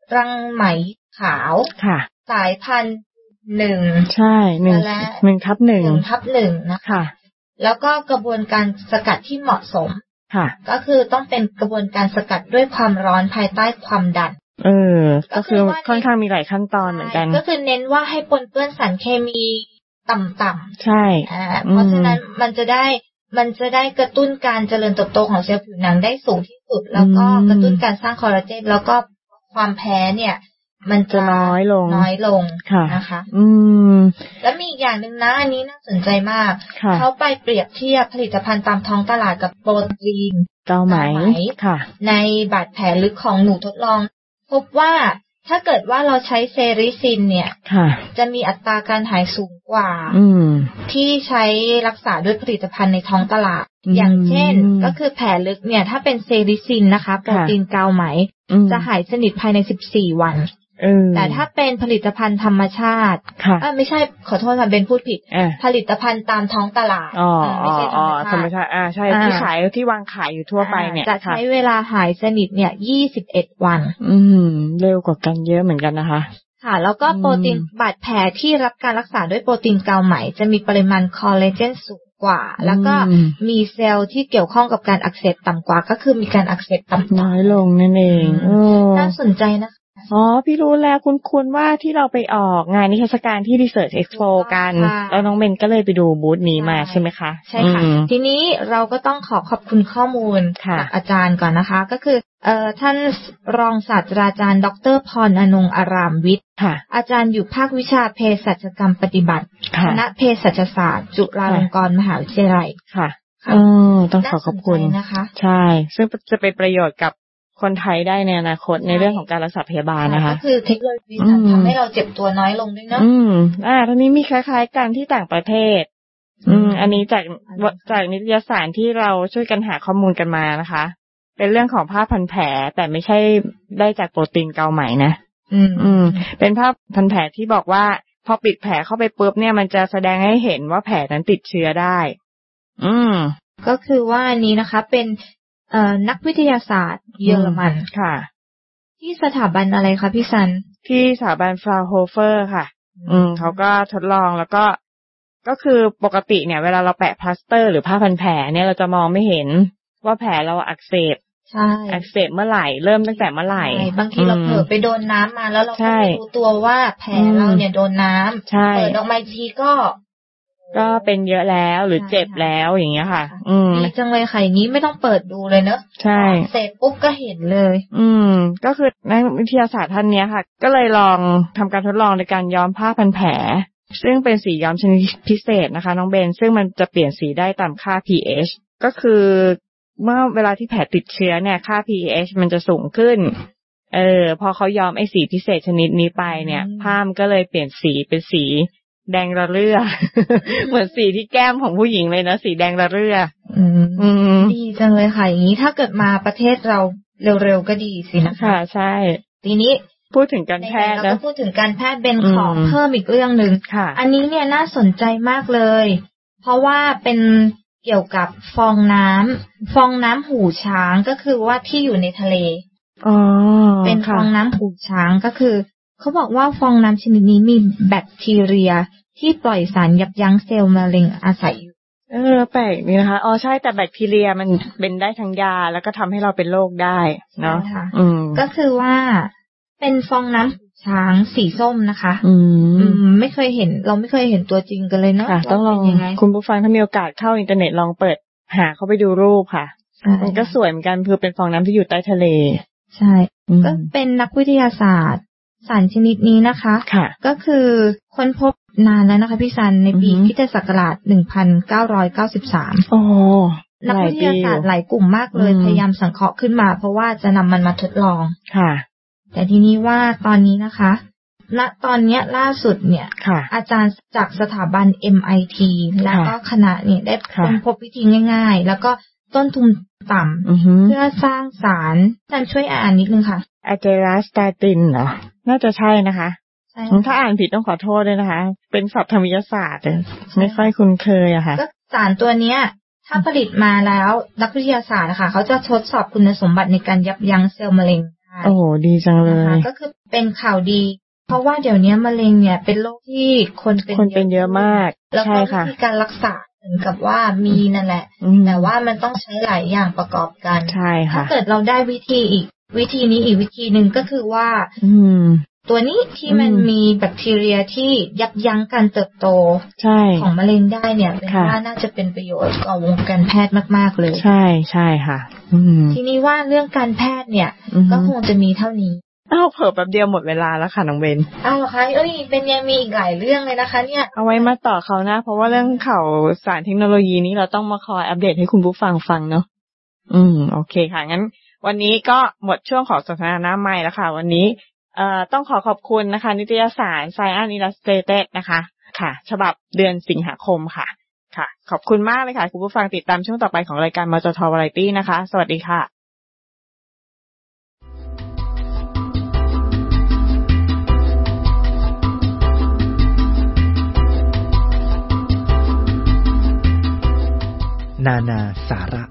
รังไหมขาวค่ะสายพันธุ์หนึ่งใช่หนึ่งหนึ่งทับหนึ่งทับหนึ่งนะคะแล้วก็กระบวนการสกัดที่เหมาะสมค่ะก็คือต้องเป็นกระบวนการสกัดด้วยความร้อนภายใต้ความดันเออก็คือค่อนข้างมีหลายขั้นตอนเหมือนกันก็คือเน้นว่าให้ปนเปื้อนสารเคมีต่ำๆใช่อ่าเพราะฉะนั้นมันจะได้มันจะได้กระตุ้นการเจริญเติบโตของเซลล์ผิวหนังได้สูงที่สุดแล้วก็กระตุ้นการสร้างคอลลาเจนแล้วก็ความแพ้เนี่ยมันจะน้อยลงน้อยลงนะคะอืมแล้วมีอีกอย่างหนึ่งนะอันนี้น่าสนใจมากเขาไปเปรียบเทียบผลิตภัณฑ์ตามท้องตลาดกับโปรตีนเกาไหมค่ะในบาดแผลลึกของหนูทดลองพบว่าถ้าเกิดว่าเราใช้เซริซินเนี่ยจะมีอัตราการหายสูงกว่าที่ใช้รักษาด้วยผลิตภัณฑ์ในท้องตลาดอย่างเช่นก็คือแผลลึกเนี่ยถ้าเป็นเซริซินนะคะโปรตีนเกาไหมจะหายสนิทภายในสิบสี่วันแต่ถ้าเป็นผลิตภัณฑ์ธรรมชาติอ่าไม่ใช่ขอโทษค่ะเบนพูดผิดผลิตภัณฑ์ตามท้องตลาดไม่ใช่ธรรมชาติอ่าใช่ที่ขายที่วางขายอยู่ทั่วไปเนี่ยจะใช้เวลาหายสนิทเนี่ยยี่สิบเอ็ดวันอืมเร็วกว่ากันเยอะเหมือนกันนะคะค่ะแล้วก็โปรตีนบาดแผลที่รับการรักษาด้วยโปรตีนเกาไหมจะมีปริมาณคอลลาเจนสูงกว่าแล้วก็มีเซลล์ที่เกี่ยวข้องกับการอักเสบต่ำกว่าก็คือมีการอักเสบต่ำน้อยลงนั่นเองน่าสนใจนะอ๋อพี่รู้แล้วคุณคุณว่าที่เราไปออกงานนิทรรศการที่ Research Expo กันแล้วน้องเบนก็เลยไปดูบูธนี้มาใช่ไหมคะใช่ค่ะทีนี้เราก็ต้องขอขอบคุณข้อมูลจากอาจารย์ก่อนนะคะก็คือเอ่อท่านรองศาสตราจารย์ดรพรอนงค์อารามวิทย์อาจารย์อยู่ภาควิชาเภสัชกรรมปฏิบัติคณะเภสัชศาสตร์จุฬาลงกรณ์มหาวิทยาลัยค่ะเออต้องขอขอบคุณนะคะใช่ซึ่งจะเป็นประโยชน์กับคนไทยได้ในอนาคตในเรื่องของการรักษาพยาบาลนะคะก็คือเทคโนโลยีทำให้เราเจ็บตัวน้อยลงด้วยเนาะอืมอ่าทีนี้มีคล้ายๆกันที่ต่างประเทศอืมอันนี้จากจากนิตยสารที่เราช่วยกันหาข้อมูลกันมานะคะเป็นเรื่องของผ้าพันแผลแต่ไม่ใช่ได้จากโปรตีนเกาไหมนะอืมอืมเป็นผ้าพันแผลที่บอกว่าพอปิดแผลเข้าไปปุ๊บเนี่ยมันจะแสดงให้เห็นว่าแผลนั้นติดเชื้อได้อืมก็คือว่าอันนี้นะคะเป็นเอ่อนักวิทยาศาสตร์เยอรมันค่ะที่สถาบันอะไรคะพี่ซันที่สถาบันฟราวโฮเฟอร์ค่ะอืมเขาก็ทดลองแล้วก็ก็คือปกติเนี่ยเวลาเราแปะพลาสเตอร์หรือผ้าพันแผลเนี่ยเราจะมองไม่เห็นว่าแผลเราอักเสบใช่อักเสบเมื่อไหร่เริ่มตั้งแต่เมื่อไหร่บางทีเราเผลอไปโดนน้ำมาแล้วเราก็ไม่รู้ตัวว่าแผลเราเนี่ยโดนน้ำเปิดออกมาทีก็ก็เป็นเยอะแล้วหรือเจ็บแล้วอย่างเงี้ยค่ะอืมดีจังเลยค่ะอย่างนี้ไม่ต้องเปิดดูเลยเนอะใช่เสร็จปุ๊บก็เห็นเลยอืมก็คือนักวิทยาศาสตร์ท่านเนี้ยค่ะก็เลยลองทำการทดลองในการย้อมผ้าพันแผลซึ่งเป็นสีย้อมชนิดพิเศษนะคะน้องเบนซึ่งมันจะเปลี่ยนสีได้ตามค่า pH ก็คือเมื่อเวลาที่แผลติดเชื้อเนี่ยค่า pH มันจะสูงขึ้นเออพอเขาย้อมไอ้สีพิเศษชนิดนี้ไปเนี่ยผ้ามันก็เลยเปลี่ยนสีเป็นสีแดงระเรื่อ เหมือนสีที่แก้มของผู้หญิงเลยนะสีแดงระเรื่ออืมอืมดีจังเลยค่ะอย่างนี้ถ้าเกิดมาประเทศเราเร็วๆก็ดีสินะคะค่ะใช่ทีนี้พูดถึงการแพทย์นะเราก็พูดถึงการแพทย์เป็นของเพิ่มอีกเรื่องนึงอันนี้เนี่ยน่าสนใจมากเลยเพราะว่าเป็นเกี่ยวกับฟองน้ำฟองน้ำหูช้างก็คือว่าที่อยู่ในทะเลอ๋อเป็นฟองน้ำหูช้างก็คือเขาบอกว่าฟองน้ำชนิดนี้มีแบคทีเรียที่ปล่อยสารยับยั้งเซลล์มะเร็งอาศัยอยู่เออแปลกนี่นะคะอ๋อใช่แต่แบคทีเรียมันเป็นได้ทั้งยาแล้วก็ทำให้เราเป็นโรคได้เนาะอืมก็คือว่าเป็นฟองน้ำช้างสีส้มนะคะอืมไม่เคยเห็นเราไม่เคยเห็นตัวจริงกันเลยเนาะต้องลองคุณผู้ฟังถ้ามีโอกาสเข้าอินเทอร์เน็ตลองเปิดหาเข้าไปดูรูปค่ะมันก็สวยเหมือนกันคือเป็นฟองน้ำที่อยู่ใต้ทะเลใช่ก็เป็นนักวิทยาศาสตร์สารชนิดนี้นะคะก็คือค้นพบนานแล้วนะคะพี่ซันในปีคริสตศักราชหนึ่งพันเก้าร้อยเก้าสิบสามโอ้นักวิทยาศาสตร์หลายกลุ่มมากเลยพยายามสังเคราะห์ขึ้นมาเพราะว่าจะนำมันมาทดลองค่ะแต่ทีนี้ว่าตอนนี้นะคะณตอนนี้ล่าสุดเนี่ยอาจารย์จากสถาบัน เอ็ม ไอ ที แล้วก็คณะเนี่ยได้ค้นพบวิธีง่ายๆแล้วก็ต้นทุนต่ำเพื่อสร้างสารอาจารย์ช่วยอ่านนิดนึงค่ะอะเจลาสตาตินเหรอน่าจะใช่นะคะถ้าอ่านผิดต้องขอโทษด้วยนะคะเป็นศัพท์ทางวิทยาศาสตร์ไม่ค่อยคุ้นเคยอะค่ะก็สารตัวเนี้ยถ้าผลิตมาแล้วนักวิทยาศาสตร์นะคะเขาจะทดสอบคุณสมบัติในการยับยั้งเซลล์มะเร็งโอ้ดีจังเลยก็คือเป็นข่าวดีเพราะว่าเดี๋ยวนี้มะเร็งเนี่ยเป็นโรคที่คนเป็นคนเป็นเยอะมากแล้วก็วิธีการรักษาเหมือนกับว่ามีนั่นแหละแต่ว่ามันต้องใช้หลายอย่างประกอบกันใช่ค่ะถ้าเกิดเราได้วิธีอีกวิธีนี้อีกวิธีหนึ่งก็คือว่าตัวนี้ที่มันมีแบคทีเรียที่ยับยั้งการเติบโตของมะเร็งได้เนี่ยเป็นว่าน่าจะเป็นประโยชน์ต่อวงการแพทย์มากๆเลยใช่ใช่ค่ะทีนี้ว่าเรื่องการแพทย์เนี่ยก็คงจะมีเท่านี้อ้าวเผิ่แป๊บเดียวหมดเวลาแล้วค่ะน้องเบนอ้าวเหรอคะเอ้ยเป็นยังมีอีกหลายเรื่องเลยนะคะเนี่ยเอาไว้มาต่อเขานะเพราะว่าเรื่องข่าวสารเทคโนโลยีนี้เราต้องมาคอยอัปเดตให้คุณผู้ฟังฟังเนาะอืมโอเคค่ะงั้นวันนี้ก็หมดช่วงของสนทนาหน้าไมค์แล้วค่ะวันนี้เอ่อต้องขอขอบคุณนะคะนิตยสาร Science Illustrated นะคะค่ะฉบับเดือนสิงหาคมค่ะค่ะขอบคุณมากเลยค่ะคุณผู้ฟังติดตามช่วงต่อไปของรายการมจท Variety นะคะสวัสดีค่ะนานาสาระ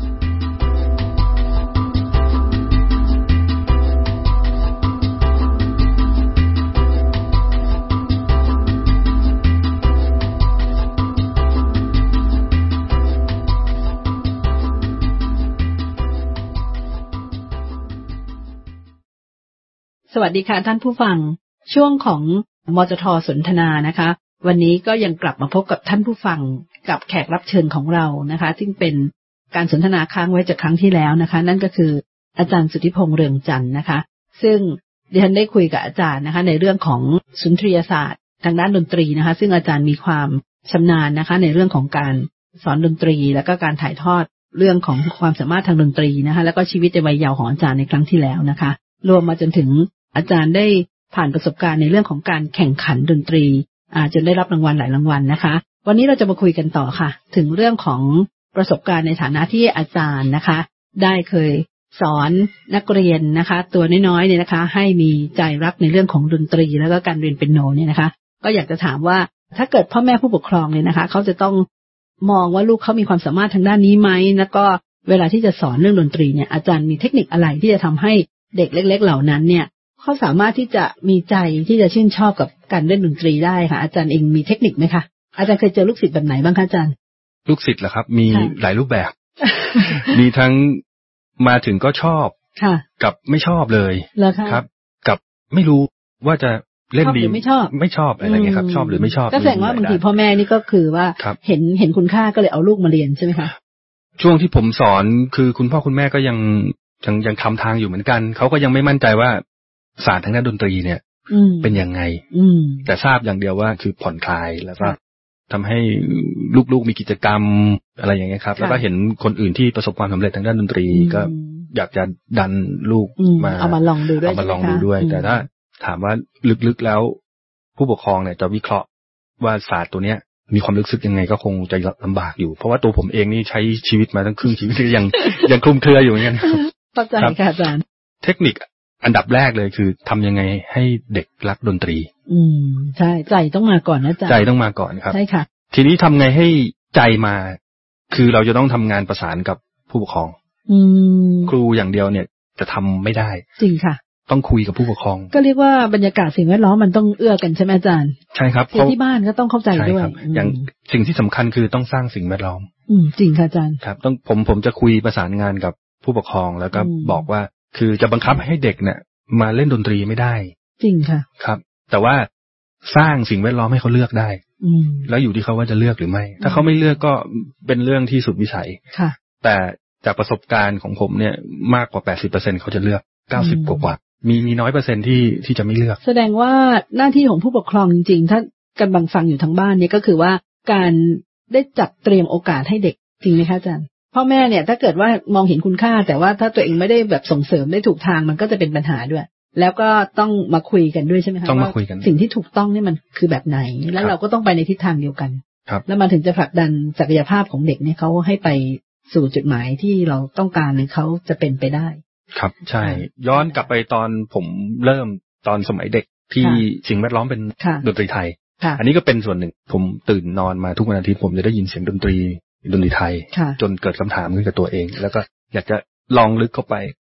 สวัสดีค่ะท่านผู้ฟังช่วงของมจทสนทนานะคะวันนี้ก็ยังกลับมาพบกับท่านผู้ฟังกับแขกรับเชิญของเรานะคะซึ่งเป็นการสนทนาค้างไว้จากครั้งที่แล้วนะคะนั่นก็คืออาจารย์สุทธิพงษ์เรืองจันทร์นะคะซึ่งดิฉันได้คุยกับอาจารย์นะคะในเรื่องของสุนทรียศาสตร์ทางด้านดนตรีนะคะซึ่งอาจารย์มีความชำนาญนะคะในเรื่องของการสอนดนตรีแล้วก็การถ่ายทอดเรื่องของความสามารถทางดนตรีนะคะแล้วก็ชีวิตในวัยเยาว์ของอาจารย์ในครั้งที่แล้วนะคะรวมมาจนถึงอาจารย์ได้ผ่านประสบการณ์ในเรื่องของการแข่งขันดนตรีอ่าจนได้รับรางวัลหลายรางวัลนะคะวันนี้เราจะมาคุยกันต่อค่ะถึงเรื่องของประสบการณ์ในฐานะที่อาจารย์นะคะได้เคยสอนนักเรียนนะคะตัวน้อยๆเนี่ยนะคะให้มีใจรักในเรื่องของดนตรีแล้วก็การเรียนเปียโนเนี่ยนะคะก็อยากจะถามว่าถ้าเกิดพ่อแม่ผู้ปกครองเนี่ยนะคะเขาจะต้องมองว่าลูกเขามีความสามารถทางด้านนี้ไหมแล้วก็เวลาที่จะสอนเรื่องดนตรีเนี่ยอาจารย์มีเทคนิคอะไรที่จะทำให้เด็กเล็กๆเหล่านั้นเนี่ยเขาสามารถที่จะมีใจที่จะชื่นชอบกับการเล่นดนตรีได้ค่ะอาจารย์เองมีเทคนิคไหมคะอาจารย์เคยเจอลูกศิษย์แบบไหนบ้างคะอาจารย์ลูกศิษย์เหรอครับมีหลายรูปแบบ มีทั้งมาถึงก็ชอบกับไม่ชอบเลยครับกับไม่รู้ว่าจะเล่นดีไม่ชอบไม่ชอบอะไรเงี้ยครับชอบหรือไม่ชอบก็แสดงว่าบางทีพ่อแม่นี่ก็คือว่าเห็นเห็นคุณค่าก็เลยเอาลูกมาเรียนใช่ไหมคะช่วงที่ผมสอนคือคุณพ่อคุณแม่ก็ยังยังยังทำทางอยู่เหมือนกันเขาก็ยังไม่มั่นใจว่าศาสตร์ทางด้านดนตรีเนี่ยเป็นยังไงแต่ทราบอย่างเดียวว่าคือผ่อนคลายแล้วก็ทำให้ลูกๆมีกิจกรรมอะไรอย่างเงี้ยครับแล้วก็เห็นคนอื่นที่ประสบความสำเร็จทางด้านดนตรีก็อยากจะดันลูกมาเอามาลองดูด้วยเอามาลองดูด้วยแต่ถ้าถามว่าลึกๆแล้วผู้ปกครองเนี่ยจะวิเคราะห์ว่าศาสตร์ตัวเนี้ยมีความรู้สึกยังไงก็คงจะลำบากอยู่เพราะว่าตัวผมเองนี่ใช้ชีวิตมาตั้งครึ่งชีวิตยังยังคลุมเครืออยู่เหมือนกันเข้าใจค่ะอาจารย์เทคนิคอันดับแรกเลยคือทำยังไงให้เด็กรักดนตรีอืมใช่ใจต้องมาก่อนนะจ๊ะใจต้องมาก่อนครับใช่ค่ะทีนี้ทำไงให้ใจมาคือเราจะต้องทำงานประสานกับผู้ปกครองอืมครูอย่างเดียวเนี่ยจะทำไม่ได้จริงค่ะต้องคุยกับผู้ปกครองก็เรียกว่าบรรยากาศสิ่งแวดล้อมมันต้องเอื้อกันใช่ไหมอาจารย์ใช่ครับที่บ้านก็ต้องเข้าใจด้วยอย่างสิ่งที่สำคัญคือต้องสร้างสิ่งแวดล้อมอืมจริงค่ะอาจารย์ครับต้องผมผมจะคุยประสานงานกับผู้ปกครองแล้วก็บอกว่าคือจะบังคับให้เด็กเนี่ยมาเล่นดนตรีไม่ได้จริงค่ะครับแต่ว่าสร้างสิ่งแวดล้อมให้เขาเลือกได้แล้วอยู่ที่เขาว่าจะเลือกหรือไม่ถ้าเขาไม่เลือกก็เป็นเรื่องที่สุดวิสัยค่ะแต่จากประสบการณ์ของผมเนี่ยมากกว่า แปดสิบเปอร์เซ็นต์ เขาจะเลือก เก้าสิบ กว่าๆมีมีน้อยเปอร์เซ็นต์ที่ที่จะไม่เลือกแสดงว่าหน้าที่ของผู้ปกครองจริงๆถ้ากำลังฟังอยู่ทางบ้านเนี่ยก็คือว่าการได้จัดเตรียมโอกาสให้เด็กจริงไหมคะอาจารย์พ่อแม่เนี่ยถ้าเกิดว่ามองเห็นคุณค่าแต่ว่าถ้าตัวเองไม่ได้แบบส่งเสริมได้ถูกทางมันก็จะเป็นปัญหาด้วยแล้วก็ต้องมาคุยกันด้วยใช่ไหมคะว่าสิ่งที่ถูกต้องนี่มันคือแบบไหนแล้วเราก็ต้องไปในทิศทางเดียวกันแล้วมันถึงจะผลักดันศักยภาพของเด็กเนี่ยเขาให้ไปสู่จุดหมายที่เราต้องการหรือเขาจะเป็นไปได้ครับใช่ย้อนกลับไปตอนผมเริ่มตอนสมัยเด็กที่สิ่งแวดล้อมเป็นดนตรีไทยอันนี้ก็เป็นส่วนหนึ่งผมตื่นนอนมาทุกวันอาทิตย์ผมจะได้ยินเสียงดนตรีดนตรีไทยจนเกิดคำถามขึ้นกับตัวเองแล้วก็อยากจะลองลึกเข้าไป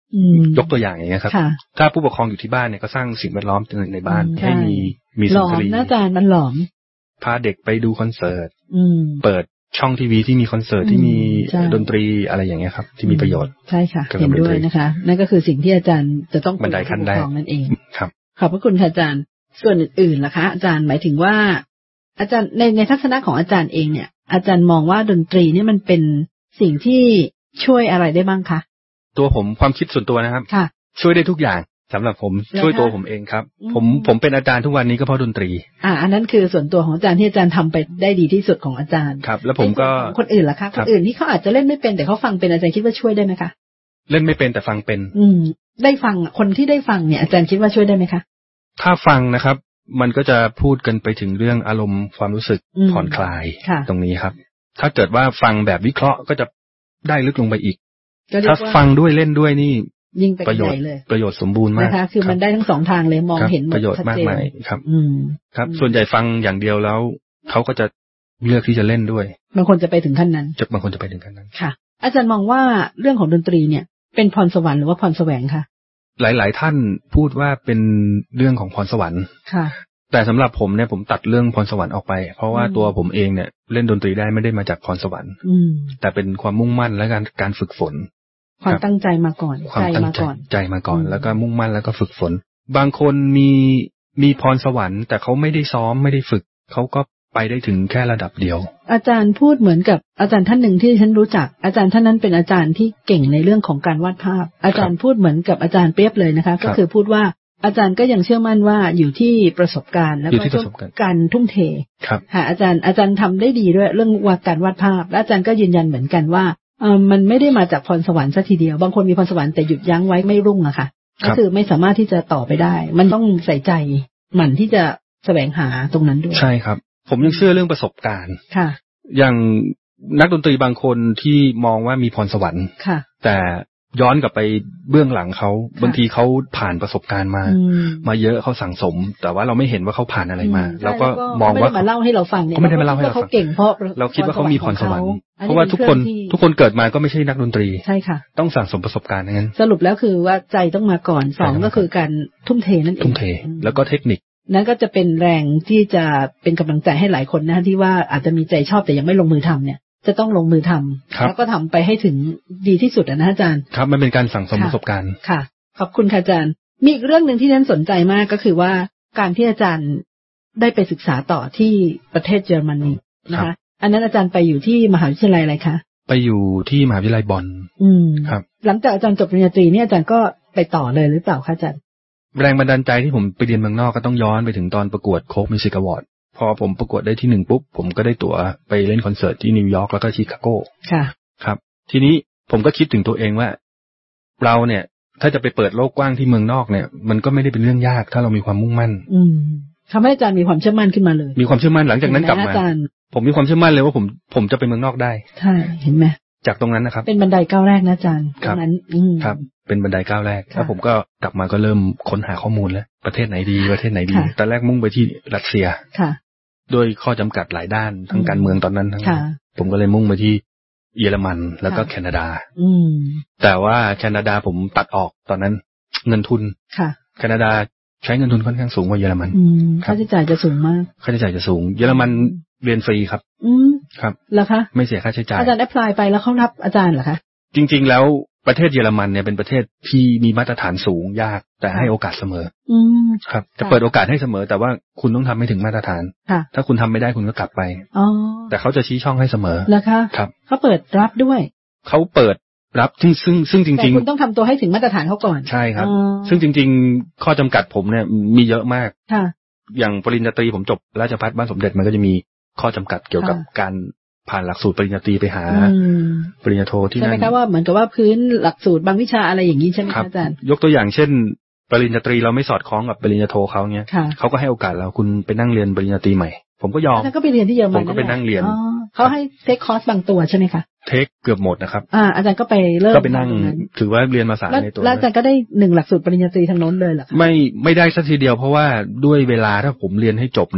ยกตัวอย่างอย่างเงี้ยครับถ้าผู้ปกครองอยู่ที่บ้านเนี่ยก็สร้างสิ่งแวดล้อมในบ้านให้มีมีสุนทรีย์หลอมนะอาจารย์มันหลอมพาเด็กไปดูคอนเสิร์ตเปิดช่องทีวีที่มีคอนเสิร์ตที่มีดนตรีอะไรอย่างเงี้ยครับที่มีประโยชน์ใช่ค่ะเห็นด้วยนะคะนั่นก็คือสิ่งที่อาจารย์จะต้องบันไดขั้นแรกนั่นเองครับขอบพระคุณค่ะอาจารย์ส่วนอื่นๆล่ะคะอาจารย์หมายถึงว่าอาจารย์ในในทัศนะของอาจารย์เองเนี่ยอาจารย์มองว่าดนตรีนี่มันเป็นสิ่งที่ช่วยอะไรได้บ้างคะตัวผมความคิดส่วนตัวนะครับค่ะช่วยได้ทุกอย่างสำหรับผมช่วยตัวผมเองครับผมผมเป็นอาจารย์ทุกวันนี้ก็เพราะดนตรีอ่าอันนั้นคือส่วนตัวของอาจารย์ที่อาจารย์ทำไปได้ดีที่สุดของอาจารย์ครับแล้วผมก็คนอื่นล่ะคะคนอื่นที่เขาอาจจะเล่นไม่เป็นแต่เขาฟังเป็นอาจารย์คิดว่าช่วยได้ไหมคะเล่นไม่เป็นแต่ฟังเป็นอืมได้ฟังคนที่ได้ฟังเนี่ยอาจารย์คิดว่าช่วยได้ไหมคะถ้าฟังนะครับมันก็จะพูดกันไปถึงเรื่องอารมณ์ความรู้สึกผ่อนคลายตรงนี้ครับถ้าเกิดว่าฟังแบบวิเคราะห์ก็จะได้ลึกลงไปอีกถ้าฟังด้วยเล่นด้วยนี่ยิ่งไปใหญ่เลยประโยชน์สมบูรณ์มากนะคะคือมันได้ทั้งสองทางเลยมองเห็นประโยชน์มากมายครับอืมครับส่วนใหญ่ฟังอย่างเดียวแล้วเขาก็จะเลือกที่จะเล่นด้วยบางคนจะไปถึงขั้นนั้นจะบางคนจะไปถึงขั้นนั้นค่ะอาจารย์มองว่าเรื่องของดนตรีเนี่ยเป็นพรสวรรค์หรือว่าพรแสวงคะหลายๆท่านพูดว่าเป็นเรื่องของพรสวรรค์ค่ะแต่สำหรับผมเนี่ยผมตัดเรื่องพรสวรรค์ออกไปเพราะว่าตัวผมเองเนี่ยเล่นดนตรีได้ไม่ได้มาจากพรสวรรค์แต่เป็นความมุ่งมั่นและการการฝึกฝนความตั้งใจมาก่อนใจมาก่อนใจมาก่อนแล้วก็มุ่งมั่นแล้วก็ฝึกฝนบางคนมีมีพรสวรรค์แต่เขาไม่ได้ซ้อมไม่ได้ฝึกเขาก็ไปได้ถึงแค่ระดับเดียวอาจารย์พูดเหมือนกับอาจารย์ท่านหนึ่งที่ฉันรู้จักอาจารย์ท่านนั้นเป็นอาจารย์ที่เก่งในเรื่องของการวาดภาพอาจารย์พูดเหมือนกับอาจารย์เปียบเลยนะคะก็คือพูดว่าอาจารย์ก็ยังเชื่อมั่นว่าอยู่ที่ประสบการณ์แล้วก็การทุ่มเทค่ะอาจารย์อาจารย์ทำได้ดีด้วยเรื่องว่าการวาดภาพและอาจารย์ก็ยืนยันเหมือนกันว่าเออมันไม่ได้มาจากพรสวรรค์ซะทีเดียวบางคนมีพรสวรรค์แต่หยุดยั้งไว้ไม่รุ่งอะค่ะก็คือไม่สามารถที่จะต่อไปได้มันต้องใส่ใจหมั่นที่จะแสวงหาตรงนั้นด้วยใช่ครับผมยังเชื่อเรื่องประสบการณ์ค่ะอย่างนักดนตรีบางคนที่มองว่ามีพรสวรรค์ค่ะแต่ย้อนกลับไปเบื้องหลังเขาบางทีเขาผ่านประสบการณ์มามาเยอะเขาสั่งสมแต่ว่าเราไม่เห็นว่าเขาผ่านอะไรมาเราก็มองว่าไม่ได้มาเล่าให้เราฟังเนี่ยไม่ได้มาเล่าให้เราฟังเขาเก่งเพราะเราคิดว่าเขามีพรสวรรค์เพราะว่าทุกคนทุกคนเกิดมาก็ไม่ใช่นักดนตรีใช่ค่ะต้องสั่งสมประสบการณ์นั้นสรุปแล้วคือว่าใจต้องมาก่อนสองก็คือการทุ่มเทนั่นเองทุ่มเทแล้วก็เทคนิคนั้นก็จะเป็นแรงที่จะเป็นกำลังใจให้หลายคนนะที่ว่าอาจจะมีใจชอบแต่ยังไม่ลงมือทำเนี่ยจะต้องลงมือทำแล้วก็ทำไปให้ถึงดีที่สุดนะอาจารย์ครับมันเป็นการสั่งสมประสบการณ์ค่ะขอบคุณค่ะอาจารย์มีอีกเรื่องหนึ่งที่ฉันสนใจมากก็คือว่าการที่อาจารย์ได้ไปศึกษาต่อที่ประเทศเยอรมนีนะคะอันนั้นอาจารย์ไปอยู่ที่มหาวิทยาลัยอะไรคะไปอยู่ที่มหาวิทยาลัยบอนอืมครับหลังจากอาจารย์จบปริญญาตรีเนี่ยอาจารย์ก็ไปต่อเลยหรือเปล่าคะอาจารย์แรงบันดาลใจที่ผมไปเรียนเมืองนอกก็ต้องย้อนไปถึงตอนประกวดโค้กมิวสิกอวอร์ดพอผมประกวดได้ที่หนึ่งปุ๊บผมก็ได้ตั๋วไปเล่นคอนเสิร์ตที่นิวยอร์กแล้วก็ชิคาโกค่ะครับทีนี้ผมก็คิดถึงตัวเองว่าเราเนี่ยถ้าจะไปเปิดโลกกว้างที่เมืองนอกเนี่ยมันก็ไม่ได้เป็นเรื่องยากถ้าเรามีความมุ่งมั่นอืมทำให้อาจารย์มีความเชื่อมั่นขึ้นมาเลยมีความเชื่อมั่นหลังจากนั้นกลับมาผมมีความเชื่อมั่นเลยว่าผมผมจะไปเมืองนอกได้ใช่เห็นไหมจากตรงนั้นนะครับเป็นบันไดก้าวแรกนะอาจารย์ตรงนั้นครับเป็นบันไดก้าวแรกแล้วผมก็กลับมาก็เริ่มค้นหาข้อมูลแล้วประเทศไหนดีประเทศไหนดีตอนแรกมุ่งไปที่รัสเซียค่ะด้วยข้อจำกัดหลายด้านทั้งการเมืองตอนนั้นทั้งผมก็เลยมุ่งไปที่เยอรมันแล้วก็แคนาดาแต่ว่าแคนาดาผมตัดออกตอนนั้นเงินทุนแคนาดาใช้เงินทุนค่อนข้างสูงกว่าเยอรมันค่าใช้จ่ายจะสูงมากค่าใช้จ่ายจะสูงเยอรมันเรียนฟรีครับครับแล้วคะไม่เสียค่าใช้จ่ายอาจารย์แอพพลายไปแล้วเขารับอาจารย์เหรอคะจริงๆแล้วประเทศเยอรมันเนี่ยเป็นประเทศที่มีมาตรฐานสูงยากแต่ให้โอกาสเสมออืมครับจะเปิดโอกาสให้เสมอแต่ว่าคุณต้องทำให้ถึงมาตรฐานถ้าคุณทำไม่ได้คุณก็กลับไปอ๋อแต่เขาจะชี้ช่องให้เสมอแล้วคะครับเขาเปิดรับด้วยเขาเปิดรับซึ่งซึ่งซึ่งจริงๆคุณต้องทำตัวให้ถึงมาตรฐานเขาก่อนใช่ครับซึ่งจริงๆข้อจำกัดผมเนี่ยมีเยอะมากค่ะอย่างปริญญาตรีผมจบราชภัฏบ้านสมเด็จมันก็จะมีข้อจำกัดเกี่ยวกับการผ่านหลักสูตรปริญญาตรีไปหาปริญญาโทที่นั่นใช่ไหมคะว่าเหมือนกับว่าพื้นหลักสูตรบางวิชาอะไรอย่างนี้ใช่ไหมอาจารย์ยกตัวอย่างเช่นปริญญาตรีเราไม่สอดคล้องกับปริญญาโทเขาเนี้ยเขาก็ให้โอกาสเราคุณไปนั่งเรียนปริญญาตรีใหม่ผมก็ยอมแล้วก็ไปเรียนที่เยอรมันผมก็ไปนั่งเรียนเขาให้เทคคอร์สบางตัวใช่ไหมคะเทคเกือบหมดนะครับอ่าอาจารย์ก็ไปเริ่มก็ไปนั่งถือว่าเรียนมาสามในตัวแล้วอาจารย์ก็ได้หนึ่งหลักสูตรปริญญาตรีทางโน้นเลยเหรอไม่ไม่ได้สักทีเดียวเพราะว่าด้วยเวลาถ้าผมเรียนให้จบเนี่ย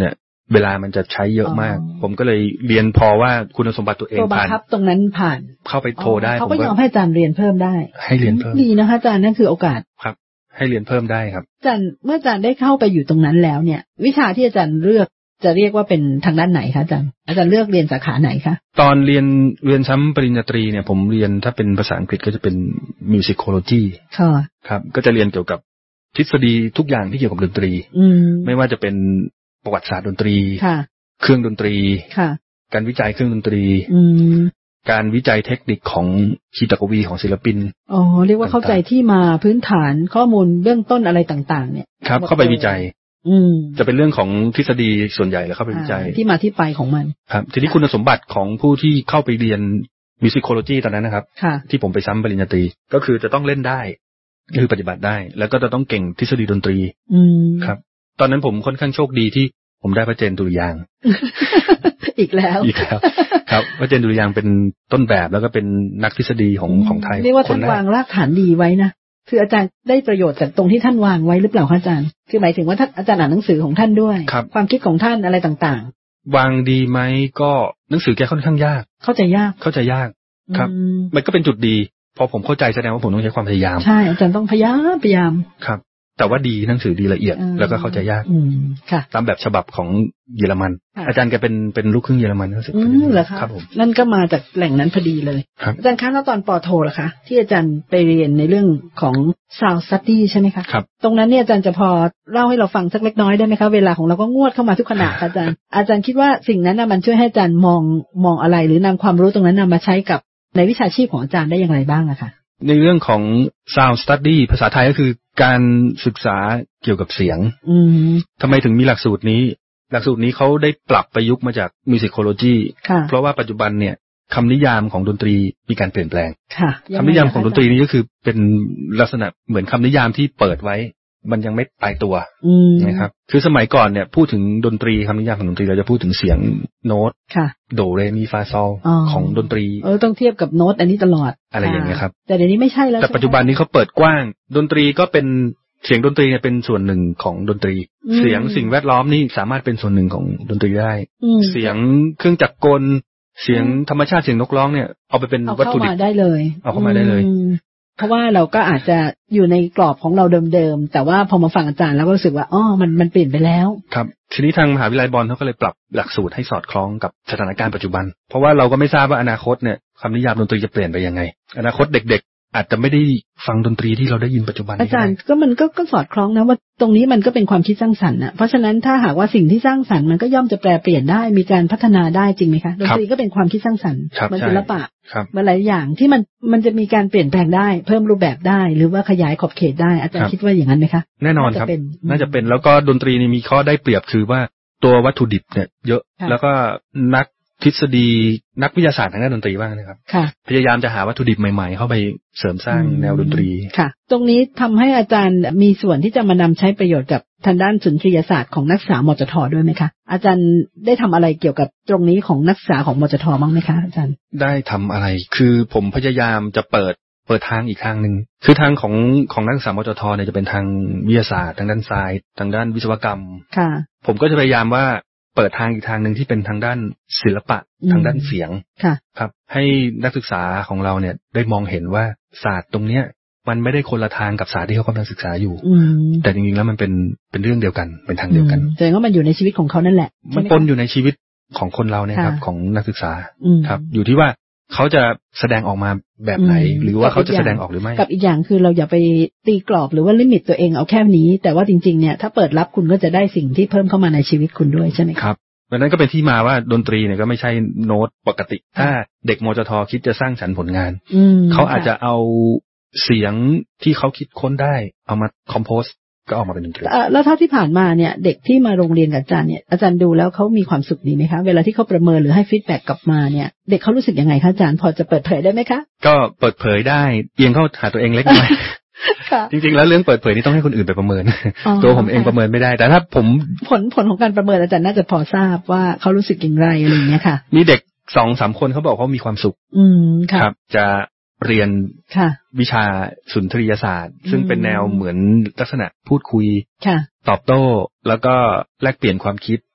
เวลามันจะใช้เยอะมากผมก็เลยเรียนพอว่าคุณสมบัติตัวเองผ่านบังคับตรงนั้นผ่านเข้าไปโทรได้เขาก็ยอมให้อาจารย์เรียนเพิ่มได้ให้เรียนเพิ่มดีนะคะอาจารย์นั่นคือโอกาสครับให้เรียนเพิ่มได้ครับอาจารย์เมื่ออาจารย์ได้เข้าไปอยู่ตรงนั้นแล้วเนี่ยวิชาที่อาจารย์เลือกจะเรียกว่าเป็นทางด้านไหนคะอาจารย์อาจารย์เลือกเรียนสาขาไหนคะตอนเรียนเรียนชั้นปริญญาตรีเนี่ยผมเรียนถ้าเป็นภาษาอังกฤษก็จะเป็น musicology ค่ะครับก็จะเรียนเกี่ยวกับทฤษฎีทุกอย่างที่เกี่ยวกับดนตรีไม่ว่าจะเป็นประวัติศาสตร์ดนตรีเครื่องดนตรีการวิจัยเครื่องดนตรีการวิจัยเทคนิคของคีตกวีของศิลปินอ๋อเรียกว่าเข้าใจที่มาพื้นฐานข้อมูลเบื้องต้นอะไรต่างๆเนี่ยครับเข้าไปวิจัยจะเป็นเรื่องของทฤษฎีส่วนใหญ่แล้วเข้าไปวิจัยที่มาที่ไปของมันครับทีนี้คุณสมบัติของผู้ที่เข้าไปเรียน musicology ตอนนั้นนะครับที่ผมไปซ้ำปริญญาตรีก็คือจะต้องเล่นได้คือปฏิบัติได้แล้วก็จะต้องเก่งทฤษฎีดนตรีครับตอนนั้นผมค่อนข้างโชคดีที่ผมได้พระเจนดุริยางค์อีกแล้วอีกแล้วครับพระเจนดุริยางค์เป็นต้นแบบแล้วก็เป็นนักทฤษฎีของของไทยเรียกว่าท่านวางรากฐานดีไว้นะคืออาจารย์ได้ประโยชน์จากตรงที่ท่านวางไว้หรือเปล่าคะอาจารย์คือหมายถึงว่าท่านอาจารย์อ่านหนังสือของท่านด้วยความคิดของท่านอะไรต่างๆวางดีไหมก็หนังสือแกค่อนข้างยากเข้าใจยากเข้าใจยากครับมันก็เป็นจุดดีพอผมเข้าใจแสดงว่าผมต้องใช้ความพยายามใช่อาจารย์ต้องพยายามพยายามครับแต่ว่าดีหนังสือดีละเอียดแล้วก็เข้าใจยากตามแบบฉบับของเยอรมันอาจารย์แกเป็นเป็นลูกครึ่งเยอรมันรู้สึกเหรอคะครับผมนั่นก็มาจากแหล่งนั้นพอดีเลยอาจารย์คะแล้วตอนป.โทล่ะคะที่อาจารย์ไปเรียนในเรื่องของ sound study ใช่ไหมคะครับตรงนั้นเนี่ยอาจารย์จะพอเล่าให้เราฟังสักเล็กน้อยได้ไหมคะเวลาของเราก็งวดเข้ามาทุกขณะอาจารย์อาจารย์คิดว่าสิ่งนั้นน่ะมันช่วยให้อาจารย์มองมองอะไรหรือนำความรู้ตรงนั้นนำมาใช้กับในวิชาชีพของอาจารย์ได้อย่างไรบ้างอะคะในเรื่องของ sound study ภาษาไทยก็คือการศึกษาเกี่ยวกับเสียงทำไมถึงมีหลักสูตรนี้หลักสูตรนี้เขาได้ปรับประยุกต์มาจาก musicology เพราะว่าปัจจุบันเนี่ยคำนิยามของดนตรีมีการเปลี่ยนแปลงคำนิยามของดนตรีนี้ก็คือเป็นลักษณะเหมือนคำนิยามที่เปิดไว้มันยังไม่ตายตัวนะครับคือสมัยก่อนเนี่ยพูดถึงดนตรีคำนิยามของดนตรีเราจะพูดถึงเสียงโน้ตโดเรมีฟาซอลของดนตรีเออต้องเทียบกับโน้ตอันนี้ตลอดอะไรอย่างเงี้ยครับแต่เดี๋ยวนี้ไม่ใช่แล้วแต่ปัจจุบันนี้เขาเปิดกว้างดนตรีก็เป็นเสียงดนตรีเนี่ยเป็นส่วนหนึ่งของดนตรีเสียงสิ่งแวดล้อมนี่สามารถเป็นส่วนหนึ่งของดนตรีได้เสียงเครื่องจักรกลเสียงธรรมชาติเสียงนกร้องเนี่ยเอาไปเป็นวัตถุดิบเอาเข้ามาได้เลยเอาเข้ามาได้เลยเพราะว่าเราก็อาจจะอยู่ในกรอบของเราเดิมๆแต่ว่าพอมาฟังอาจารย์แล้วก็รู้สึกว่าอ๋อมันมันเปลี่ยนไปแล้วครับทีนี้ทางมหาวิทยาลัยบอลเขาก็เลยปรับหลักสูตรให้สอดคล้องกับสถานการณ์ปัจจุบันเพราะว่าเราก็ไม่ทราบว่าอนาคตเนี่ยคำนิยามดนตรีจะเปลี่ยนไปยังไงอนาคตเด็กๆอาจจะไม่ได้ฟังดนตรีที่เราได้ยินปัจจุบันอาจารย์ก็มันก็ก็สอดคล้องนะว่าตรงนี้มันก็เป็นความคิดสร้างสรรค์นะเพราะฉะนั้นถ้าหากว่าสิ่งที่สร้างสรรค์มันก็ย่อมจะแปลเปลี่ยนได้มีการพัฒนาได้จริงไหมคะดนตรีก็เป็นความคิดสร้างสรรค์มันศิลปะมันหลายอย่างที่มันมันจะมีการเปลี่ยนแปลงได้เพิ่มรูปแบบได้หรือว่าขยายขอบเขตได้อาจารย์คิดว่าอย่างนั้นไหมคะแน่นอนครับน่าจะเป็นแล้วก็ดนตรีนี่มีข้อได้เปรียบคือว่าตัววัตถุดิบเนี่ยเยอะแล้วก็นักทฤษฎีนักวิทยาศาสตร์ทางด้านดนตรีบ้างนะครับพยายามจะหาวัตถุดิบใหม่ๆเข้าไปเสริมสร้างแนวดนตรีค่ะตรงนี้ทำให้อาจารย์มีส่วนที่จะมานำใช้ประโยชน์กับทางด้านสุนทรียศาสตร์ของนักศึกษามจท.ด้วยไหมคะอาจารย์ได้ทำอะไรเกี่ยวกับตรงนี้ของนักศึกษาของมจท.บ้างไหมคะอาจารย์ได้ทำอะไรคือผมพยายามจะเปิดเปิดทางอีกทางหนึ่งคือทางของของนักศึกษามจท.เนี่ยจะเป็นทางวิทยาศาสตร์ทางด้านไซน์ทางด้านวิศวกรรมค่ะผมก็จะพยายามว่าเปิดทางอีกทางหนึ่งที่เป็นทางด้านศิลปะทางด้านเสียงครับให้นักศึกษาของเราเนี่ยได้มองเห็นว่าศาสตร์ตรงเนี้ยมันไม่ได้คนละทางกับศาสตร์ที่เขากำลังศึกษาอยู่แต่จริงๆแล้วมันเป็นเป็นเรื่องเดียวกันเป็นทางเดียวกันแสดงว่ามันอยู่ในชีวิตของเขานั่นแหละมันปนอยู่ในชีวิตของคนเราเนี่ยครับของนักศึกษาครับอยู่ที่ว่าเขาจะแสดงออกมาแบบไหนหรือว่าเขาจะแสดงออกหรือไม่กับอีกอย่างคือเราอย่าไปตีกรอบหรือว่าลิมิตตัวเองเอาแค่นี้แต่ว่าจริงๆเนี่ยถ้าเปิดรับคุณก็จะได้สิ่งที่เพิ่มเข้ามาในชีวิตคุณด้วยใช่ไหมครับดังนั้นก็เป็นที่มาว่าดนตรีเนี่ยก็ไม่ใช่โน้ตปกติถ้าเด็กมจท.คิดจะสร้างสรรค์ผลงานเขาอาจจะเอาเสียงที่เขาคิดค้นได้เอามาคอมโพสก็ออกมาเป็นดนตรีแล้วเท่าที่ผ่านมาเนี่ยเด็กที่มาโรงเรียนกับอาจารย์เนี่ยอาจารย์ดูแล้วเขามีความสุขดีไหมคะเวลาที่เขาประเมินหรือให้ฟีดแบ็กกลับมาเนี่ยเด็กเขารู้สึกยังไงคะอาจารย์พอจะเปิดเผยได้ไหมคะก็เปิดเผยได้เอียงเข้าหาตัวเองเล็กน้อยจริงๆแล้วเรื่องเปิดเผยนี่ต้องให้คนอื่นไปประเมินตัวผมเองประเมินไม่ได้แต่ถ้าผมผลผลของการประเมินอาจารย์น่าจะพอทราบว่าเขารู้สึกอย่างไรอะไรอย่างเงี้ยค่ะมีเด็กสองสามคนเขาบอกเขามีความสุขอืมครับจะเรียนค่ะวิชาสุนทรียศาสตร์ซึ่งเป็นแนวเหมือนลักษณะพูดคุยตอบโต้แล้วก็แลกเปลี่ยนความคิด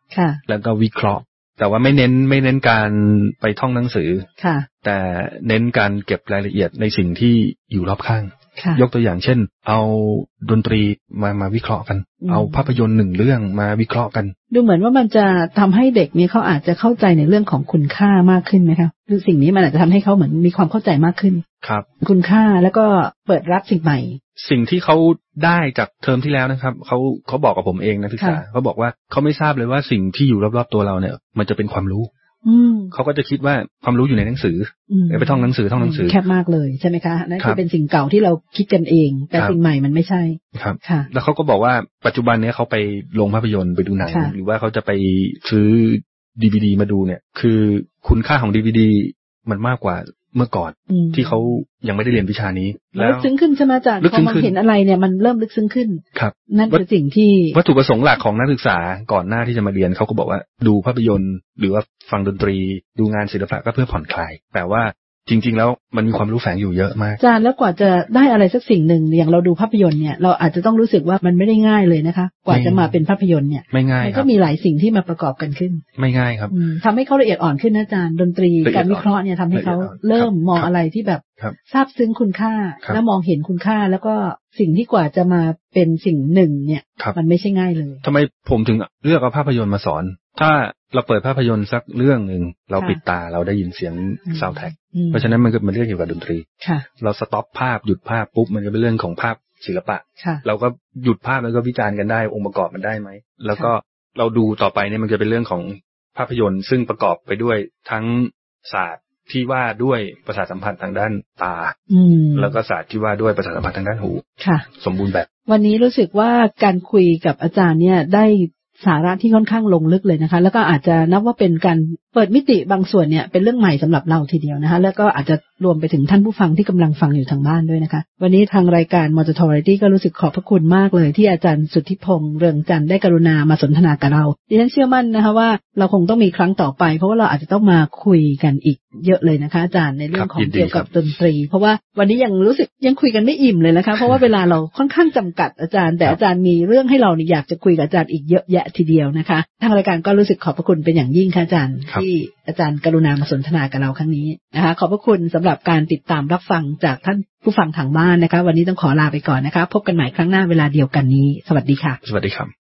แล้วก็วิเคราะห์แต่ว่าไม่เน้นไม่เน้นการไปท่องหนังสือแต่เน้นการเก็บรายละเอียดในสิ่งที่อยู่รอบข้างยกตัวอย่างเช่นเอาดนตรีมามาวิเคราะห์กันเอาภาพยนตร์หนึ่งเรื่องมาวิเคราะห์กันดูเหมือนว่ามันจะทำให้เด็กเนี่ยเขาอาจจะเข้าใจในเรื่องของคุณค่ามากขึ้นไหมครับคือสิ่งนี้มันอาจจะทำให้เขาเหมือนมีความเข้าใจมากขึ้นครับคุณค่าแล้วก็เปิดรับสิ่งใหม่สิ่งที่เขาได้จากเทอมที่แล้วนะครับเขาเขาบอกกับผมเองนะทุกท่านเขาบอกว่าเขาไม่ทราบเลยว่าสิ่งที่อยู่รอบๆตัวเราเนี่ยมันจะเป็นความรู้เขาก็จะคิดว่าความรู้อยู่ในหนังสือไปท่องหนังสือท่องหนังสือแคบมากเลยใช่ไหมคะนั่นคือเป็นสิ่งเก่าที่เราคิดกันเองแต่สิ่งใหม่มันไม่ใช่ครับแล้วเขาก็บอกว่าปัจจุบันนี้เขาไปโรงภาพยนตร์ไปดูหนังหรือว่าเขาจะไปซื้อดีวีดีมาดูเนี่ยคือคุณค่าของดีวีดีมันมากกว่าเมื่อก่อนที่เขายังไม่ได้เรียนวิชานี้แล้วลึกซึ้งขึ้นใช่ไหมอาจารย์พอมองเห็นอะไรเนี่ยมันเริ่มลึกซึ้งขึ้นครับนั่นคือสิ่งที่วัตถุประสงค์หลักของนักศึกษาก่อนหน้าที่จะมาเรียนเขาก็บอกว่าดูภาพยนตร์หรือว่าฟังดนตรีดูงานศิลปะก็เพื่อผ่อนคลายแต่ว่าจริงๆแล้วมันมีความรู้แฝงอยู่เยอะมากอาจารย์แล้วกว่าจะได้อะไรสักสิ่งหนึ่งอย่างเราดูภาพยนตร์เนี่ยเราอาจจะต้องรู้สึกว่ามันไม่ได้ง่ายเลยนะคะกว่าจะมาเป็นภาพยนตร์เนี่ยไม่ง่ายมันก็มีหลายสิ่งที่มาประกอบกันขึ้นไม่ง่ายครับทำให้เขาละเอียดอ่อนขึ้นนะอาจารย์ดนตรีการวิเคราะห์เนี่ยทำให้เขาเริ่มมองอะไรที่แบบซาบซึ้งคุณค่าแล้วมองเห็นคุณค่าแล้วก็สิ่งที่กว่าจะมาเป็นสิ่งหนึ่งเนี่ยมันไม่ใช่ง่ายเลยทำไมผมถึงเลือกเอาภาพยนตร์มาสอนถ้าเราเปิดภาพยนตร์สักเรื่องหนึ่งเราปิดตาเราได้ยินเสียงซาวด์แทร็กเพราะฉะนั้นมันก็เป็นเรื่องเกี่ยวกับดนตรีเราสต็อปภาพหยุดภาพปุ๊บมันก็เป็นเรื่องของภาพศิลปะเราก็หยุดภาพแล้วก็วิจารณ์กันได้องค์ประกอบมันได้ไหมแล้วก็เราดูต่อไปเนี่ยมันจะเป็นเรื่องของภาพยนตร์ซึ่งประกอบไปด้วยทั้งศาสตร์ที่ว่าด้วยประสาทสัมผัสทางด้านตาแล้วก็ศาสตร์ที่ว่าด้วยประสาทสัมผัสทางด้านหูสมบูรณ์แบบวันนี้รู้สึกว่าการคุยกับอาจารย์เนี่ยได้สาระที่ค่อนข้างลงลึกเลยนะคะแล้วก็อาจจะนับว่าเป็นการเปิดมิติบางส่วนเนี่ยเป็นเรื่องใหม่สำหรับเราทีเดียวนะคะแล้วก็อาจจะรวมไปถึงท่านผู้ฟังที่กำลังฟังอยู่ทางบ้านด้วยนะคะวันนี้ทางรายการมอ จี ที วาไรตี้ก็รู้สึกขอบพระคุณมากเลยที่อาจารย์สุทธิพงษ์เรืองจันทร์ได้กรุณามาสนทนากับเราดิฉันเชื่อมั่นนะคะว่าเราคงต้องมีครั้งต่อไปเพราะว่าเราอาจจะต้องมาคุยกันอีกเยอะเลยนะคะอาจารย์ในเรื่องของเกี่ยวกับดนตรีเพราะว่าวันนี้ยังรู้สึกยังคุยกันไม่อิ่มเลยนะคะเพราะว่าเวลาเราค่อนข้างจำกัดอาจารย์แต่อาจารย์มีเรื่องให้เราอยากจะคุยกับอาจารย์อีกเยอะแยะทีเดียวนะคะทางรายการก็รู้สึกขอบพระคุณเป็นอย่างยิ่งค่ะอาจารย์ที่อาจารย์กรุณามาสนทนากับเราครั้งนี้นะคะขอบพระคุณสำหรับการติดตามรับฟังจากท่านผู้ฟังทางบ้านนะคะวันนี้ต้องขอลาไปก่อนนะคะพบกันใหม่ครั้งหน้าเวลาเดียวกันนี้สวัสดีค่ะสวัสดีครับ